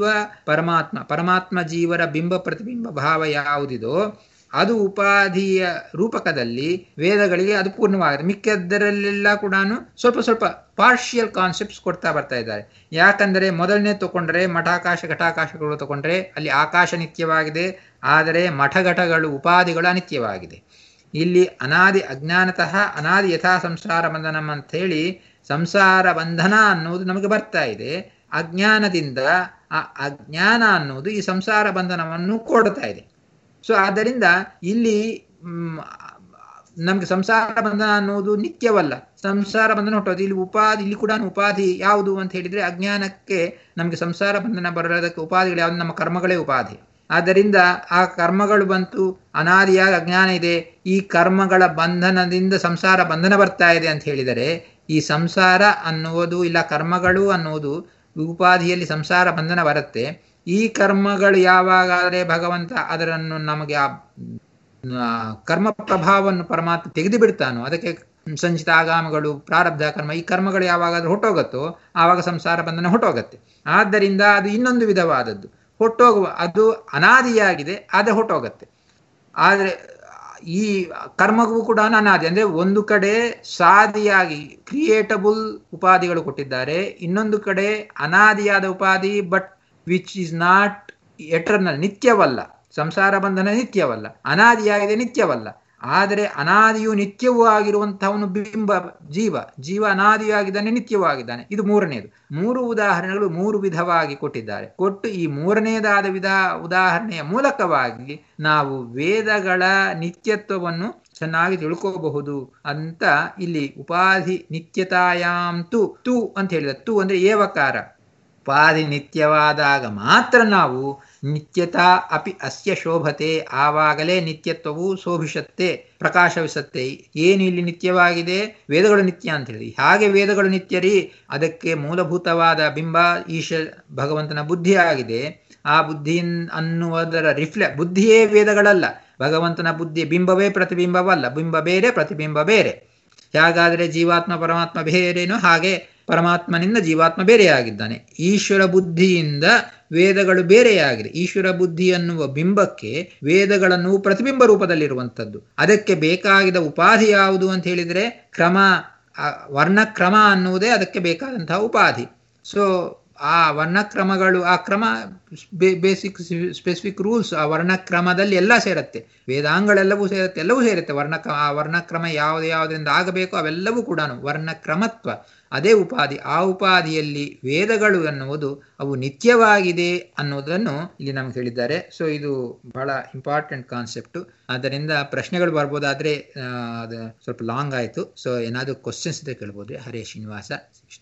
ಪರಮಾತ್ಮ ಜೀವರ ಬಿಂಬ ಪ್ರತಿಬಿಂಬ ಭಾವ ಯಾವುದಿದೋ ಅದು ಉಪಾಧಿಯ ರೂಪಕದಲ್ಲಿ ವೇದಗಳಿಗೆ ಅದು ಪೂರ್ಣವಾಗಿದೆ. ಮಿಕ್ಕದರಲ್ಲೆಲ್ಲ ಕೂಡ ಸ್ವಲ್ಪ ಪಾರ್ಷಿಯಲ್ ಕಾನ್ಸೆಪ್ಟ್ಸ್ ಕೊಡ್ತಾ ಬರ್ತಾ ಇದ್ದಾರೆ. ಯಾಕಂದರೆ ಮೊದಲನೇ ತಗೊಂಡ್ರೆ ಮಠಾಕಾಶ ಘಟಾಕಾಶಗಳು ತಗೊಂಡ್ರೆ ಅಲ್ಲಿ ಆಕಾಶ ನಿತ್ಯವಾಗಿದೆ, ಆದರೆ ಮಠಘಟಗಳು ಉಪಾಧಿಗಳು ಅನಿತ್ಯವಾಗಿದೆ. ಇಲ್ಲಿ ಅನಾದಿ ಅಜ್ಞಾನತಃ ಅನಾದಿ ಯಥಾ ಸಂಸಾರ ಬಂಧನಂ ಅಂತ ಹೇಳಿ ಸಂಸಾರ ಬಂಧನ ಅನ್ನೋದು ನಮಗೆ ಬರ್ತಾ ಇದೆ. ಅಜ್ಞಾನದಿಂದ ಆ ಅಜ್ಞಾನ ಅನ್ನೋದು ಈ ಸಂಸಾರ ಬಂಧನವನ್ನು ಕೊಡ್ತಾ ಇದೆ. ಸೊ ಆದ್ದರಿಂದ ಇಲ್ಲಿ ನಮ್ಗೆ ಸಂಸಾರ ಬಂಧನ ಅನ್ನೋದು ನಿತ್ಯವಲ್ಲ, ಸಂಸಾರ ಬಂಧನ ಹೊಟ್ಟೋದು. ಇಲ್ಲಿ ಉಪಾಧಿ, ಇಲ್ಲಿ ಕೂಡ ಉಪಾಧಿ ಯಾವುದು ಅಂತ ಹೇಳಿದ್ರೆ ಅಜ್ಞಾನಕ್ಕೆ ನಮ್ಗೆ ಸಂಸಾರ ಬಂಧನ ಬರೋದಕ್ಕೆ ಉಪಾಧಿಗಳು ಯಾವುದು? ನಮ್ಮ ಕರ್ಮಗಳೇ ಉಪಾಧಿ. ಆದ್ದರಿಂದ ಆ ಕರ್ಮಗಳು ಬಂತು, ಅನಾದಿಯಾಗಿ ಅಜ್ಞಾನ ಇದೆ, ಈ ಕರ್ಮಗಳ ಬಂಧನದಿಂದ ಸಂಸಾರ ಬಂಧನ ಬರ್ತಾ ಇದೆ ಅಂತ ಹೇಳಿದರೆ ಈ ಸಂಸಾರ ಅನ್ನುವುದು ಇಲ್ಲ ಕರ್ಮಗಳು ಅನ್ನುವುದು ಉಪಾಧಿಯಲ್ಲಿ ಸಂಸಾರ ಬಂಧನ ಬರುತ್ತೆ. ಈ ಕರ್ಮಗಳು ಯಾವಾಗಾದರೆ ಭಗವಂತ ಅದರನ್ನು ನಮಗೆ ಆ ಕರ್ಮ ಪ್ರಭಾವವನ್ನು ಪರಮಾತ್ಮ ತೆಗೆದು ಬಿಡ್ತಾನೋ, ಅದಕ್ಕೆ ಸಂಚಿತ ಆಗಾಮಗಳು ಪ್ರಾರಬ್ಧ ಕರ್ಮ, ಈ ಕರ್ಮಗಳು ಯಾವಾಗಾದ್ರೂ ಹೊಟ್ಟೋಗತ್ತೋ ಆವಾಗ ಸಂಸಾರ ಬಂಧನ ಹೊಟ್ಟೋಗತ್ತೆ. ಆದ್ದರಿಂದ ಅದು ಇನ್ನೊಂದು ವಿಧವಾದದ್ದು, ಹೊಟ್ಟೋಗುವ, ಅದು ಅನಾದಿಯಾಗಿದೆ, ಅದು ಹೊಟ್ಟೋಗತ್ತೆ. ಆದರೆ ಈ ಕರ್ಮಗೂ ಕೂಡ ಅನಾದಿ, ಅಂದ್ರೆ ಒಂದು ಕಡೆ ಸಾದಿಯಾಗಿ ಕ್ರಿಯೇಟಬಲ್ ಉಪಾಧಿಗಳು ಕೊಟ್ಟಿದ್ದಾರೆ, ಇನ್ನೊಂದು ಕಡೆ ಅನಾದಿಯಾದ ಉಪಾಧಿ, but which is not eternal, ನಿತ್ಯವಲ್ಲ. ಸಂಸಾರ ಬಂಧನ ನಿತ್ಯವಲ್ಲ, ಅನಾದಿಯಾಗಿದೆ, ನಿತ್ಯವಲ್ಲ. ಆದರೆ ಅನಾದಿಯು ನಿತ್ಯವೂ ಆಗಿರುವಂತಹವನು ಬಿಂಬ ಜೀವ. ಜೀವ ಅನಾದಿಯೂ ಆಗಿದ್ದಾನೆ, ನಿತ್ಯವೂ ಆಗಿದ್ದಾನೆ. ಇದು ಮೂರನೇದು. ಮೂರು ಉದಾಹರಣೆಗಳು ಮೂರು ವಿಧವಾಗಿ ಕೊಟ್ಟಿದ್ದಾರೆ. ಕೊಟ್ಟು ಈ ಮೂರನೇದಾದ ಉದಾಹರಣೆಯ ಮೂಲಕವಾಗಿ ನಾವು ವೇದಗಳ ನಿತ್ಯತ್ವವನ್ನು ಚೆನ್ನಾಗಿ ತಿಳ್ಕೋಬಹುದು ಅಂತ ಇಲ್ಲಿ ಉಪಾಧಿ ನಿತ್ಯತಾಯಾಮ್ ತು ಅಂತ ಹೇಳಿದ. ತು ಅಂದ್ರೆ ಏವಕಾರ. ಉಪಾಧಿ ನಿತ್ಯವಾದಾಗ ಮಾತ್ರ ನಾವು ನಿತ್ಯತಾ ಅಪಿ ಅಸ್ಯ ಶೋಭತೆ, ಆವಾಗಲೇ ನಿತ್ಯತ್ವವು ಶೋಭಿಸುತ್ತೆ, ಪ್ರಕಾಶವಿಸುತ್ತೆ. ಏನು ಇಲ್ಲಿ ನಿತ್ಯವಾಗಿದೆ? ವೇದಗಳು ನಿತ್ಯ ಅಂತ ಹೇಳಿ. ಹಾಗೆ ವೇದಗಳು ನಿತ್ಯರಿ, ಅದಕ್ಕೆ ಮೂಲಭೂತವಾದ ಬಿಂಬ ಈಶ ಭಗವಂತನ ಬುದ್ಧಿ ಆಗಿದೆ. ಆ ಬುದ್ಧಿ ಅನ್ನುವುದರ ಬುದ್ಧಿಯೇ ವೇದಗಳಲ್ಲ, ಭಗವಂತನ ಬುದ್ಧಿ. ಬಿಂಬವೇ ಪ್ರತಿಬಿಂಬವಲ್ಲ, ಬಿಂಬ ಬೇರೆ ಪ್ರತಿಬಿಂಬ ಬೇರೆ. ಹೇಗಾದರೆ ಜೀವಾತ್ಮ ಪರಮಾತ್ಮ ಬೇರೇನೋ ಹಾಗೆ ಪರಮಾತ್ಮನಿಂದ ಜೀವಾತ್ಮ ಬೇರೆಯಾಗಿದ್ದಾನೆ. ಈಶ್ವರ ಬುದ್ಧಿಯಿಂದ ವೇದಗಳು ಬೇರೆಯಾಗಿದೆ. ಈಶ್ವರ ಬುದ್ಧಿ ಅನ್ನುವ ಬಿಂಬಕ್ಕೆ ವೇದಗಳನ್ನು ಪ್ರತಿಬಿಂಬ ರೂಪದಲ್ಲಿರುವಂಥದ್ದು. ಅದಕ್ಕೆ ಬೇಕಾಗಿದ ಉಪಾಧಿ ಯಾವುದು ಅಂತ ಹೇಳಿದರೆ ಕ್ರಮ, ವರ್ಣಕ್ರಮ ಅನ್ನುವುದೇ ಅದಕ್ಕೆ ಬೇಕಾದಂತಹ ಉಪಾಧಿ. ಸೊ ಆ ವರ್ಣಕ್ರಮಗಳು, ಆ ಕ್ರಮ ಬೇಸಿಕ್ ಸ್ಪೆಸಿಫಿಕ್ ರೂಲ್ಸ್, ಆ ವರ್ಣಕ್ರಮದಲ್ಲಿ ಎಲ್ಲ ಸೇರುತ್ತೆ. ವೇದಾಂಗಳೆಲ್ಲವೂ ಸೇರುತ್ತೆ, ಎಲ್ಲವೂ ಸೇರುತ್ತೆ. ಆ ವರ್ಣಕ್ರಮ ಯಾವುದರಿಂದ ಆಗಬೇಕು ಅವೆಲ್ಲವೂ ಕೂಡ ವರ್ಣಕ್ರಮತ್ವ, ಅದೇ ಉಪಾಧಿ. ಆ ಉಪಾಧಿಯಲ್ಲಿ ವೇದಗಳು ಎನ್ನುವುದು ಅವು ನಿತ್ಯವಾಗಿದೆ ಅನ್ನೋದನ್ನು ಇಲ್ಲಿ ನಮ್ಗೆ ಹೇಳಿದ್ದಾರೆ. ಸೊ ಇದು ಬಹಳ ಇಂಪಾರ್ಟೆಂಟ್ ಕಾನ್ಸೆಪ್ಟು. ಆದ್ದರಿಂದ ಪ್ರಶ್ನೆಗಳು ಬರ್ಬೋದಾದ್ರೆ ಅದು ಸ್ವಲ್ಪ ಲಾಂಗ್ ಆಯಿತು. ಸೊ ಏನಾದರೂ ಕ್ವಶನ್ಸ್ ಇದ್ರೆ ಕೇಳ್ಬೋದು. ಹರೇ ಶ್ರೀನಿವಾಸ.